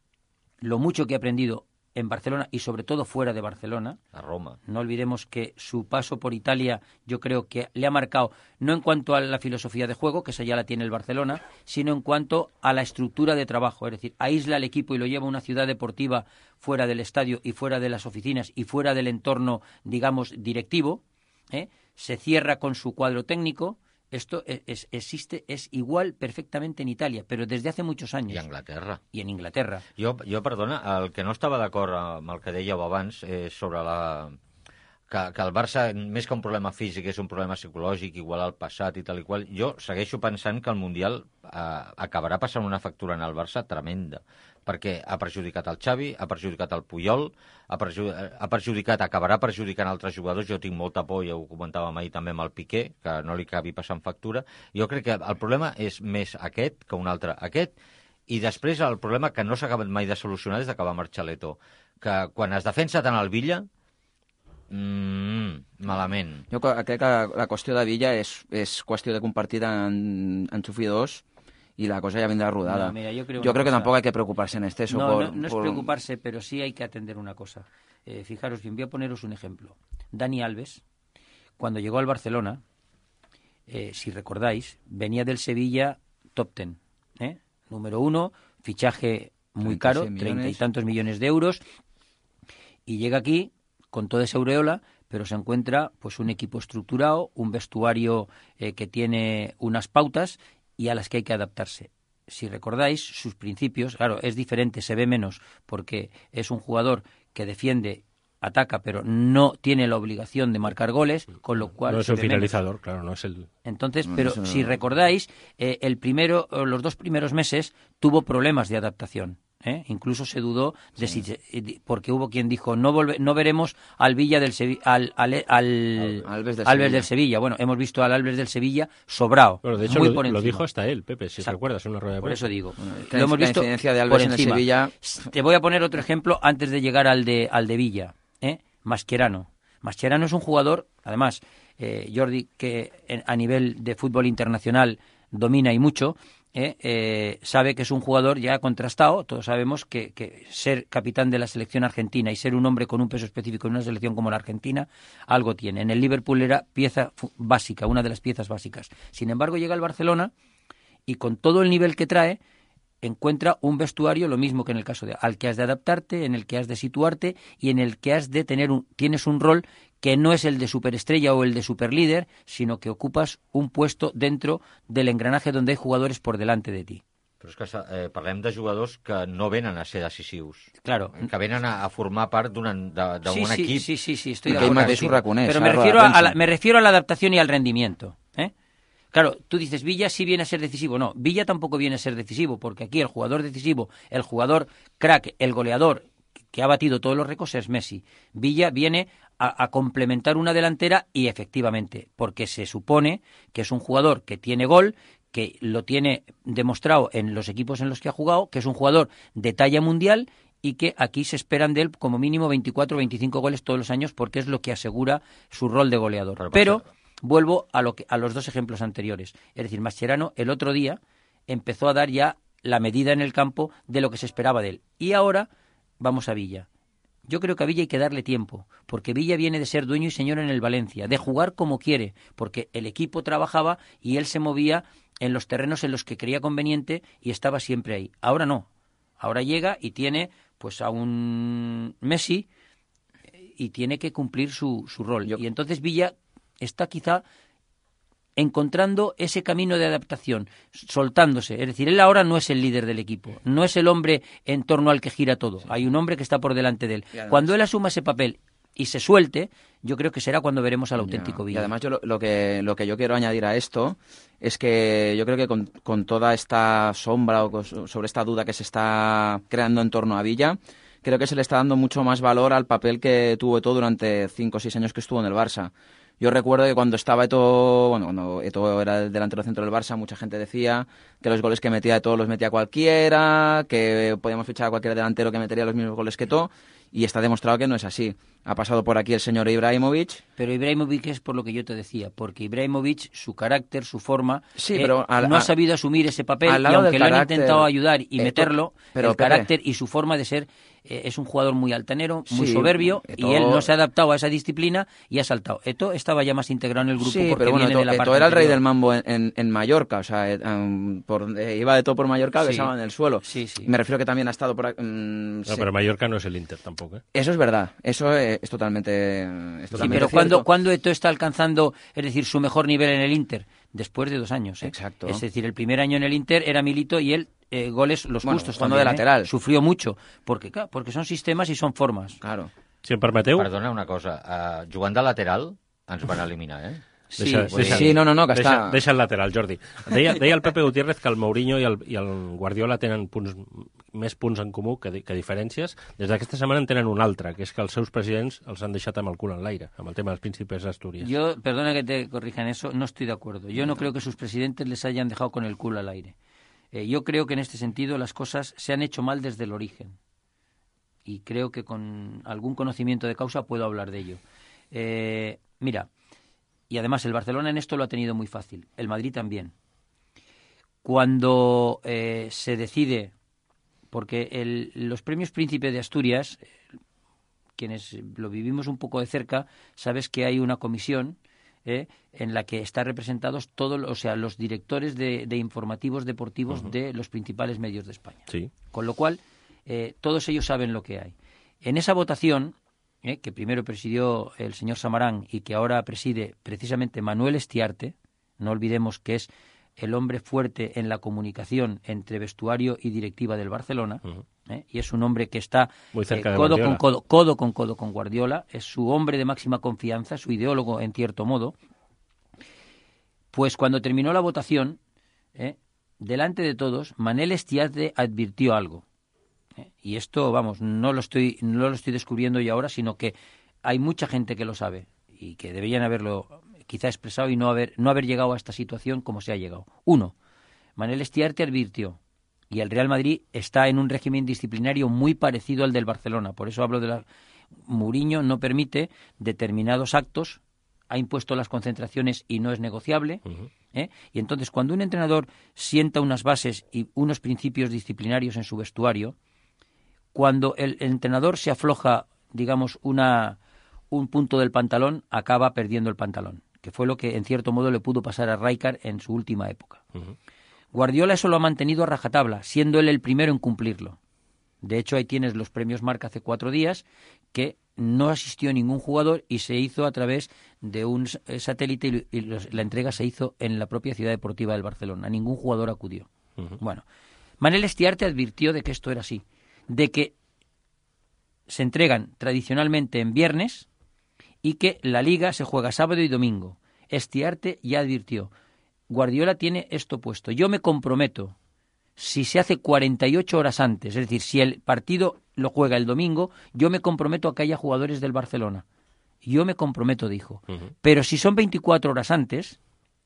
Speaker 8: lo mucho que ha aprendido en Barcelona y sobre todo fuera de Barcelona.
Speaker 2: A Roma.
Speaker 8: No olvidemos que su paso por Italia yo creo que le ha marcado, no en cuanto a la filosofía de juego, que esa ya la tiene el Barcelona, sino en cuanto a la estructura de trabajo. Es decir, aísla al equipo y lo lleva a una ciudad deportiva fuera del estadio y fuera de las oficinas y fuera del entorno, digamos, directivo. ¿eh? Se cierra con su cuadro técnico. Esto es, es- existe, es igual perfectamente en Italia, pero desde hace muchos años.
Speaker 2: I a Anglaterra.
Speaker 8: Y en Inglaterra.
Speaker 2: Jo, jo, perdona, el que no estava d'acord amb el que dèieu abans eh, sobre la... Que, que el Barça, més que un problema físic, és un problema psicològic, igual al passat i tal i qual, jo segueixo pensant que el Mundial eh, acabarà passant una factura en el Barça tremenda, perquè ha perjudicat el Xavi, ha perjudicat el Puyol, ha, perju ha perjudicat, acabarà perjudicant altres jugadors. Jo tinc molta por, ja ho comentàvem ahir també amb el Piqué, que no li acabi passant factura. Jo crec que el problema és més aquest que un altre. Aquest, i després el problema que no s'ha acabat mai de solucionar és de que va marxar l'Eto, que quan es defensa tant el Villa, mmm, malament.
Speaker 9: Jo crec que la qüestió de Villa és, és qüestió de compartir en, en Xufi dos y la cosa ya vendrá rodada.
Speaker 8: No, mira, yo creo,
Speaker 9: yo
Speaker 8: una
Speaker 9: creo que
Speaker 8: cosa.
Speaker 9: tampoco hay que preocuparse en exceso.
Speaker 8: No,
Speaker 9: por,
Speaker 8: no, no es
Speaker 9: por-
Speaker 8: preocuparse, pero sí hay que atender una cosa. Eh, fijaros bien, voy a poneros un ejemplo. Dani Alves, cuando llegó al Barcelona, eh, si recordáis, venía del Sevilla top ten. ¿eh? Número uno, fichaje muy
Speaker 9: treinta y
Speaker 8: caro,
Speaker 9: seis
Speaker 8: treinta y
Speaker 9: millones.
Speaker 8: tantos millones de euros, y llega aquí con toda esa aureola, pero se encuentra pues un equipo estructurado, un vestuario eh, que tiene unas pautas y a las que hay que adaptarse. Si recordáis sus principios, claro, es diferente, se ve menos, porque es un jugador que defiende, ataca, pero no tiene la obligación de marcar goles, con lo cual
Speaker 3: No es
Speaker 8: se
Speaker 3: un
Speaker 8: ve menos.
Speaker 3: finalizador, claro, no es el...
Speaker 8: Entonces,
Speaker 9: No,
Speaker 8: pero
Speaker 9: eso no-
Speaker 8: si recordáis, eh, el primero, o los dos primeros meses tuvo problemas de adaptación. ¿eh? Incluso se dudó de si, se- eh, di- porque hubo quien dijo no volve- no veremos al Villa del Sevi- al, al, al-
Speaker 9: Alves del
Speaker 8: Alves
Speaker 9: Sevilla.
Speaker 8: del Sevilla. Bueno, hemos visto al Alves del Sevilla sobrado,
Speaker 3: Bueno, de hecho,
Speaker 8: muy
Speaker 3: lo,
Speaker 8: por
Speaker 3: lo
Speaker 8: encima.
Speaker 3: dijo hasta él, Pepe, si
Speaker 8: Exacto.
Speaker 3: recuerdas, en una rueda de
Speaker 8: Por
Speaker 3: prensa.
Speaker 8: eso digo,
Speaker 9: que
Speaker 8: lo hemos
Speaker 9: la
Speaker 8: visto
Speaker 9: incidencia de Alves
Speaker 8: por
Speaker 9: en el
Speaker 8: encima.
Speaker 9: Sevilla-
Speaker 8: Te voy a poner otro ejemplo antes de llegar al de al de Villa, ¿eh? Mascherano. Mascherano es un jugador, además, eh, Jordi, que en- a nivel de fútbol internacional domina y mucho, ¿eh? Eh, sabe que es un jugador ya contrastado. Todos sabemos que, que ser capitán de la selección argentina y ser un hombre con un peso específico en una selección como la Argentina, algo tiene. En el Liverpool era pieza fu- básica, una de las piezas básicas. Sin embargo, llega al Barcelona y con todo el nivel que trae, encuentra un vestuario, lo mismo que en el caso de al que has de adaptarte, en el que has de situarte y en el que has de tener un, tienes un rol que no es el de superestrella o el de superlíder, sino que ocupas un puesto dentro del engranaje donde hay jugadores por delante de ti.
Speaker 2: Però és que eh, parlem de jugadors que no venen a ser decisius,
Speaker 8: Claro.
Speaker 2: que venen a, a formar part d'un de, d'un
Speaker 8: Sí, sí,
Speaker 2: equip.
Speaker 8: sí, sí, sí, estoy de
Speaker 9: Que ell
Speaker 8: acuerdo
Speaker 9: mateix ho
Speaker 8: contigo.
Speaker 9: reconeix,
Speaker 8: Pero
Speaker 9: a
Speaker 8: me
Speaker 9: la
Speaker 8: refiero
Speaker 9: rueda
Speaker 8: a,
Speaker 9: de
Speaker 8: a la,
Speaker 9: prensa.
Speaker 8: me refiero a la adaptación y al rendimiento. ¿eh? Claro, tú dices, Villa sí viene a ser decisivo. No, Villa tampoco viene a ser decisivo, porque aquí el jugador decisivo, el jugador crack, el goleador, que ha batido todos los récords es Messi. Villa viene a, a complementar una delantera y efectivamente, porque se supone que es un jugador que tiene gol, que lo tiene demostrado en los equipos en los que ha jugado, que es un jugador de talla mundial y que aquí se esperan de él como mínimo veinticuatro o veinticinco goles todos los años porque es lo que asegura su rol de goleador. Pero, Pero vuelvo a, lo que, a los dos ejemplos anteriores. Es decir, Mascherano el otro día empezó a dar ya la medida en el campo de lo que se esperaba de él. Y ahora vamos a Villa. Yo creo que a Villa hay que darle tiempo, porque Villa viene de ser dueño y señor en el Valencia, de jugar como quiere, porque el equipo trabajaba y él se movía en los terrenos en los que creía conveniente y estaba siempre ahí. Ahora no. Ahora llega y tiene pues a un Messi y tiene que cumplir su, su rol. Yo... Y entonces Villa está quizá encontrando ese camino de adaptación, soltándose. Es decir, él ahora no es el líder del equipo, no es el hombre en torno al que gira todo. Sí. Hay un hombre que está por delante de él. Además, cuando él asuma ese papel y se suelte, yo creo que será cuando veremos al auténtico Villa.
Speaker 9: Y además yo lo, lo que lo que yo quiero añadir a esto es que yo creo que con, con toda esta sombra o con, sobre esta duda que se está creando en torno a Villa, creo que se le está dando mucho más valor al papel que tuvo Eto'o durante cinco o seis años que estuvo en el Barça. Yo recuerdo que cuando estaba Eto'o, bueno, cuando Eto'o era el delantero centro del Barça, mucha gente decía que los goles que metía Eto'o los metía cualquiera, que podíamos fichar a cualquier delantero que metería los mismos goles que Eto'o, y está demostrado que no es así. Ha pasado por aquí el señor Ibrahimovic.
Speaker 8: Pero Ibrahimovic es por lo que yo te decía, porque Ibrahimovic, su carácter, su forma,
Speaker 9: sí,
Speaker 8: eh,
Speaker 9: pero al,
Speaker 8: no
Speaker 9: a,
Speaker 8: ha sabido asumir ese papel, y aunque lo han intentado ayudar y Eto'o, meterlo, pero, el Pepe, carácter y su forma de ser, eh, es un jugador muy altanero, muy sí, soberbio, Eto'o, y él no se ha adaptado a esa disciplina y ha saltado. Eto'o estaba ya más integrado en el grupo,
Speaker 9: sí,
Speaker 8: porque
Speaker 9: pero bueno,
Speaker 8: viene
Speaker 9: Eto'o,
Speaker 8: de la parte
Speaker 9: Eto'o era el rey
Speaker 8: anterior.
Speaker 9: del mambo en, en, en Mallorca, o sea, um, por, eh, iba de todo por Mallorca, sí, besaba en el suelo.
Speaker 8: Sí, sí.
Speaker 9: Me refiero que también ha estado por... Um,
Speaker 3: no,
Speaker 9: sí.
Speaker 3: pero Mallorca no es el Inter tampoco, ¿eh?
Speaker 9: Eso es verdad, eso es, es totalmente... Es
Speaker 8: sí, pero cuando, cuando Eto'o está alcanzando, es decir, su mejor nivel en el Inter, después de dos años. ¿eh?
Speaker 9: Exacto.
Speaker 8: Es decir, el primer año en el Inter era Milito y él, eh, goles los
Speaker 9: bueno,
Speaker 8: justos
Speaker 9: cuando
Speaker 8: también,
Speaker 9: de lateral.
Speaker 8: ¿eh? Sufrió mucho, porque, claro, porque son sistemas y son formas.
Speaker 9: Claro.
Speaker 3: Si em permeteu...
Speaker 2: Perdona una cosa, uh, jugant de lateral ens van eliminar, eh?
Speaker 8: Sí,
Speaker 3: deixa,
Speaker 8: sí,
Speaker 3: deixa,
Speaker 9: sí, no, no, no, que
Speaker 3: deixa,
Speaker 9: està...
Speaker 3: Deixa el lateral, Jordi. Deia, deia el Pepe Gutiérrez que el Mourinho i el, i el Guardiola tenen punts, més punts en comú que, que diferències. Des d'aquesta setmana en tenen un altre, que és que els seus presidents els han deixat amb el cul en l'aire, amb el tema dels príncipes d'Astúries.
Speaker 8: Yo, perdona que te corrijan eso, no estoy de acuerdo. Yo no creo que sus presidentes les hayan dejado con el culo al aire. Eh, yo creo que en este sentido las cosas se han hecho mal desde el origen. Y creo que con algún conocimiento de causa puedo hablar de ello. Eh, mira... Y además el Barcelona en esto lo ha tenido muy fácil, el Madrid también. Cuando eh, se decide, porque el, los premios Príncipe de Asturias, eh, quienes lo vivimos un poco de cerca, sabes que hay una comisión eh, en la que están representados todos, o sea, los directores de, de informativos deportivos uh-huh. de los principales medios de España.
Speaker 3: Sí.
Speaker 8: Con lo cual, eh, todos ellos saben lo que hay. En esa votación... Eh, que primero presidió el señor Samarán y que ahora preside precisamente Manuel Estiarte, no olvidemos que es el hombre fuerte en la comunicación entre vestuario y directiva del Barcelona, uh-huh. eh, y es un hombre que está
Speaker 3: muy cerca
Speaker 8: eh,
Speaker 3: de
Speaker 8: codo,
Speaker 3: Guardiola.
Speaker 8: con codo, codo con codo con Guardiola, es su hombre de máxima confianza, su ideólogo en cierto modo. Pues cuando terminó la votación, eh, delante de todos, Manuel Estiarte advirtió algo. Y esto, vamos, no lo estoy no lo estoy descubriendo yo ahora, sino que hay mucha gente que lo sabe y que deberían haberlo quizá expresado y no haber no haber llegado a esta situación como se ha llegado. Uno, Manuel Estiarte advirtió, y el Real Madrid está en un régimen disciplinario muy parecido al del Barcelona, por eso hablo de la... Mourinho no permite determinados actos, ha impuesto las concentraciones y no es negociable, uh-huh. ¿eh? Y entonces cuando un entrenador sienta unas bases y unos principios disciplinarios en su vestuario, cuando el, el entrenador se afloja, digamos, una, un punto del pantalón, acaba perdiendo el pantalón, que fue lo que en cierto modo le pudo pasar a Rijkaard en su última época. Uh-huh. Guardiola eso lo ha mantenido a rajatabla, siendo él el primero en cumplirlo. De hecho, ahí tienes los premios Marca hace cuatro días, que no asistió ningún jugador y se hizo a través de un satélite y los, la entrega se hizo en la propia ciudad deportiva del Barcelona. Ningún jugador acudió. Uh-huh. Bueno, Manuel Estiarte advirtió de que esto era así, de que se entregan tradicionalmente en viernes y que la Liga se juega sábado y domingo. Estiarte ya advirtió, Guardiola tiene esto puesto, yo me comprometo, si se hace cuarenta y ocho horas antes, es decir, si el partido lo juega el domingo, yo me comprometo a que haya jugadores del Barcelona. Yo me comprometo, dijo. Uh-huh. Pero si son veinticuatro horas antes,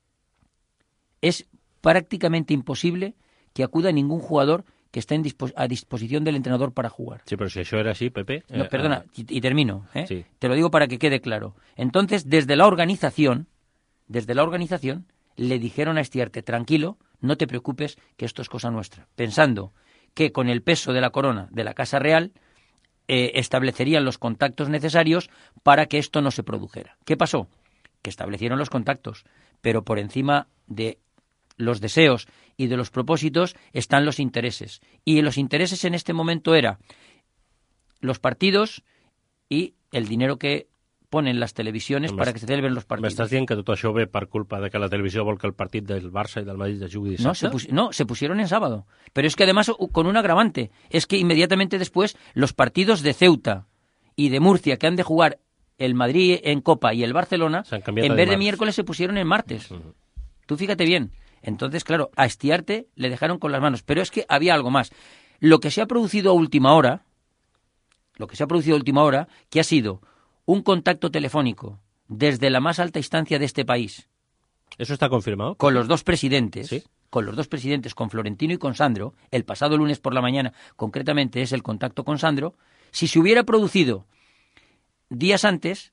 Speaker 8: es prácticamente imposible que acuda ningún jugador que esté en dispo- a disposición del entrenador para jugar.
Speaker 3: Sí, pero si eso era así, Pepe...
Speaker 8: No,
Speaker 3: eh,
Speaker 8: perdona,
Speaker 3: ah,
Speaker 8: y, y termino. ¿eh?
Speaker 3: Sí.
Speaker 8: Te lo digo para que quede claro. Entonces, desde la organización, desde la organización, le dijeron a Estiarte, tranquilo, no te preocupes, que esto es cosa nuestra. Pensando que con el peso de la corona de la Casa Real eh, establecerían los contactos necesarios para que esto no se produjera. ¿Qué pasó? Que establecieron los contactos, pero por encima de los deseos y de los propósitos están los intereses. Y los intereses en este momento era los partidos y el dinero que ponen las televisiones para que se celebren los partidos.
Speaker 3: M'estàs dient que tot això ve per culpa de que la televisió vol que el partit del Barça i del Madrid es jugui dissabte?
Speaker 8: No se, pus- no, se pusieron en sábado. Pero es que además con un agravante. Es que inmediatamente después los partidos de Ceuta y de Murcia que han de jugar el Madrid en Copa y el Barcelona, en vez de miércoles se pusieron en martes. Uh-huh. Tú fíjate bien. Entonces, claro, a Estiarte le dejaron con las manos. Pero es que había algo más. Lo que se ha producido a última hora, lo que se ha producido a última hora, que ha sido un contacto telefónico desde la más alta instancia de este país.
Speaker 3: ¿Eso está confirmado?
Speaker 8: Con los dos presidentes,
Speaker 3: ¿Sí?
Speaker 8: con los dos presidentes, con Florentino y con Sandro, el pasado lunes por la mañana, concretamente es el contacto con Sandro. Si se hubiera producido días antes,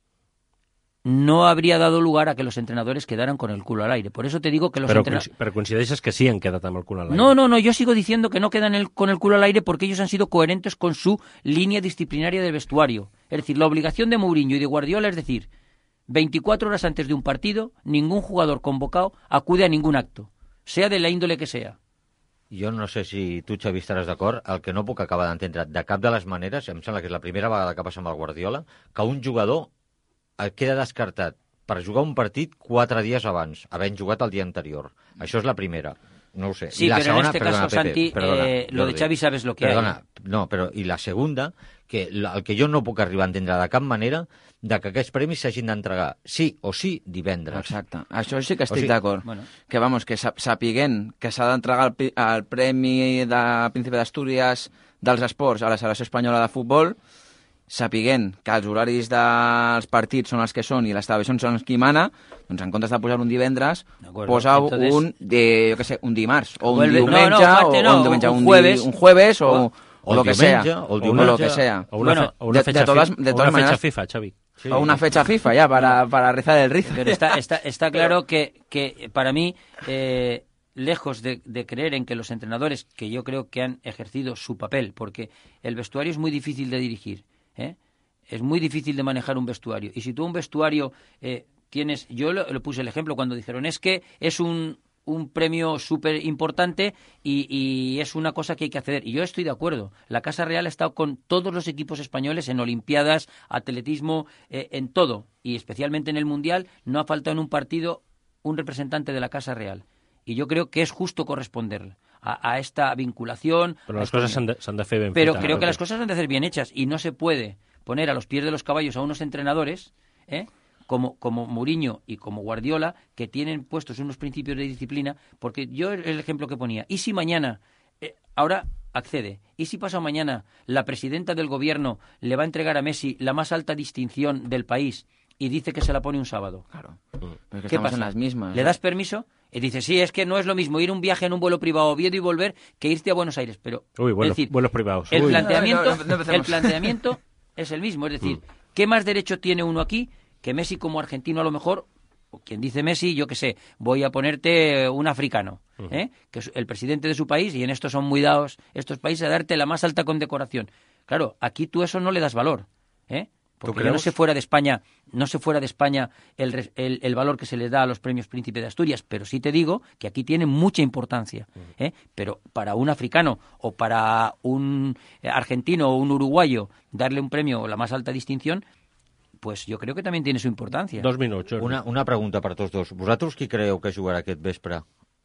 Speaker 8: no habría dado lugar a que los entrenadores quedaran con el culo al aire. Por eso te digo que los
Speaker 3: Però,
Speaker 8: entrenadores...
Speaker 3: però coincideixes que sí han quedat amb el cul al aire.
Speaker 8: No, no, no, yo sigo diciendo que no quedan el, con el culo al aire porque ellos han sido coherentes con su línea disciplinaria del vestuario. Es decir, la obligación de Mourinho y de Guardiola es decir, veinticuatro horas antes de un partido, ningún jugador convocado acude a ningún acto, sea de la índole que sea.
Speaker 2: Jo no sé si tu, Xavi, estaràs d'acord. El que no puc acabar d'entendre de cap de les maneres, em sembla que és la primera vegada que passa amb el Guardiola, que un jugador queda descartat per jugar un partit quatre dies abans, havent jugat el dia anterior. Això és la primera. No ho sé.
Speaker 8: Sí,
Speaker 2: I la
Speaker 8: pero
Speaker 2: segona,
Speaker 8: en este
Speaker 2: perdona,
Speaker 8: caso,
Speaker 2: Pepe,
Speaker 8: Santi,
Speaker 2: perdona,
Speaker 8: eh, lo de
Speaker 2: Jordi,
Speaker 8: Xavi sabes lo que
Speaker 2: perdona,
Speaker 8: hay.
Speaker 2: No, però i la segunda, que el que jo no puc arribar a entendre de cap manera, de que aquests premis s'hagin d'entregar sí o sí divendres.
Speaker 9: Exacte. Això sí que estic
Speaker 2: O sigui,
Speaker 9: d'acord.
Speaker 8: bueno.
Speaker 9: Que, vamos, que sa- sapiguent que s'ha d'entregar el, pi- el Premi de Príncipe d'Astúries dels esports a la selecció espanyola de futbol, sapiguent que els horaris dels partits són els que són i les televisions són els qui mana, doncs en comptes de posar un divendres, posa
Speaker 8: Entonces...
Speaker 9: un, de, jo què sé, un dimarts, o un
Speaker 8: Vuelve...
Speaker 9: diumenge,
Speaker 8: no, no, aparte,
Speaker 9: o
Speaker 8: no,
Speaker 9: un diumenge,
Speaker 8: un
Speaker 9: un,
Speaker 8: jueves,
Speaker 9: di, un jueves, o,
Speaker 2: o,
Speaker 9: o, lo que
Speaker 2: diumenge,
Speaker 9: sea,
Speaker 2: o el
Speaker 9: o
Speaker 2: diumenge,
Speaker 9: lo que sea.
Speaker 3: O una,
Speaker 8: Bueno,
Speaker 3: fe, o una
Speaker 9: de-
Speaker 3: fecha,
Speaker 9: de todas-
Speaker 3: fi-
Speaker 9: de
Speaker 3: o
Speaker 9: todas
Speaker 3: una fecha
Speaker 9: maneras-
Speaker 3: FIFA, Xavi.
Speaker 2: Sí.
Speaker 9: O una fecha FIFA ya para, para rizar el rizo.
Speaker 8: Pero está, está, está claro que, que para mí, eh, lejos de, de creer en que los entrenadores, que yo creo que han ejercido su papel, porque el vestuario es muy difícil de dirigir, ¿eh? Es muy difícil de manejar un vestuario. Y si tú un vestuario eh, tienes... Yo lo, lo puse el ejemplo cuando dijeron, es que es un, un premio súper importante y, y es una cosa que hay que acceder. Y yo estoy de acuerdo. La Casa Real ha estado con todos los equipos españoles en Olimpiadas, atletismo, eh, en todo. Y especialmente en el Mundial no ha faltado en un partido un representante de la Casa Real. Y yo creo que es justo corresponder a, a esta vinculación.
Speaker 3: Pero las
Speaker 8: a
Speaker 3: cosas
Speaker 8: esto.
Speaker 3: s'han de, s'han de fer ben
Speaker 8: Pero
Speaker 3: fetes,
Speaker 8: creo que
Speaker 3: Pepe.
Speaker 8: las cosas han de ser bien hechas y no se puede poner a los pies de los caballos a unos entrenadores, ¿eh? como, como Mourinho y como Guardiola, que tienen puestos unos principios de disciplina, porque yo el ejemplo que ponía, ¿y si mañana, eh, ahora accede, y si pasado mañana la presidenta del gobierno le va a entregar a Messi la más alta distinción del país y dice que se la pone un sábado?
Speaker 9: Claro. Pero es que
Speaker 8: ¿Qué
Speaker 9: estamos
Speaker 8: pasa?
Speaker 9: en las mismas.
Speaker 8: ¿Le das permiso? Y dice, sí, es que no es lo mismo ir un viaje en un vuelo privado a Oviedo y volver que irte a Buenos Aires. Pero,
Speaker 3: Uy, vuelos,
Speaker 8: es decir,
Speaker 3: vuelos privados.
Speaker 8: el
Speaker 3: Uy.
Speaker 8: planteamiento,
Speaker 9: No, no, no empecemos.
Speaker 8: el planteamiento es el mismo. Es decir, ¿qué más derecho tiene uno aquí que Messi como argentino a lo mejor? O quien dice Messi, yo qué sé, voy a ponerte un africano, ¿eh? que es el presidente de su país, y en esto son muy dados estos países a darte la más alta condecoración. Claro, aquí tú eso no le das valor, ¿eh? Porque yo no sé fuera de España, no sé fuera de España el, res- el, el valor que se le da a los premios Príncipe de Asturias, pero sí te digo que aquí tiene mucha importancia, ¿eh? Pero para un africano o para un eh, argentino o un uruguayo darle un premio o la más alta distinción, pues yo creo que también tiene su importancia.
Speaker 3: Dos minuts, Jordi.
Speaker 2: Una, una pregunta per tots dos. Vosaltres qui creieu que jugarà aquest vespre?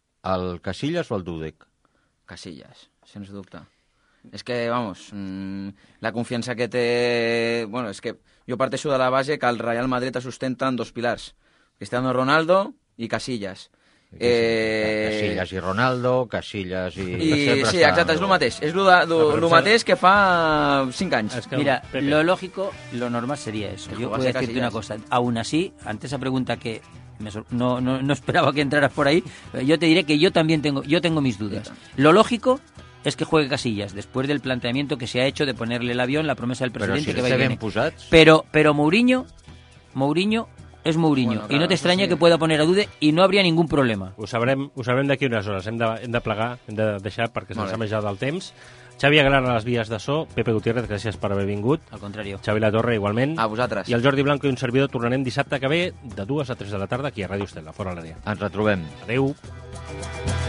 Speaker 2: El Casillas o el Dúdec?
Speaker 9: Casillas, sens dubte. És que, vamos, mmm, la confiança que té... Bueno, és que jo parteixo de la base que el Real Madrid es sustenta en dos pilars. Cristiano Ronaldo i Casillas. Eh...
Speaker 2: Casillas i Ronaldo, Casillas i...
Speaker 9: I, sí, exacte, és el mateix. És el mateix que fa cinc anys.
Speaker 8: Es que Mira, Pepe. Lo lógico, lo normal sería eso. Yo voy a decirte Casillas. Una cosa. Aún así, ante esa pregunta que me sor... no, no, no esperaba que entraras por ahí, yo te diré que yo también tengo, yo tengo mis dudas. Lo lógico es que juegue Casillas, después del planteamiento que se ha hecho de ponerle el avión, la promesa del presidente
Speaker 2: si
Speaker 8: que va y viene.
Speaker 2: Posats...
Speaker 8: Pero, pero Mourinho, Mourinho es Mourinho, bueno, claro, i no t'estranya sí. que pueda poner a duda i no habría ningún problema.
Speaker 3: Ho sabrem, ho sabrem d'aquí unes hores, hem de, hem de plegar, hem de deixar perquè se'ns ha menjat el temps. Xavi Aguilar a les vies de so, Pepe Gutiérrez, gràcies per haver vingut.
Speaker 8: Al contrari.
Speaker 3: Xavi Latorre, igualment.
Speaker 9: A vosaltres.
Speaker 3: I el Jordi Blanco i un servidor tornarem dissabte que ve de dues a tres de la tarda aquí a Ràdio Estel, a Fora l'Àrea.
Speaker 2: Ens retrobem.
Speaker 3: Adéu.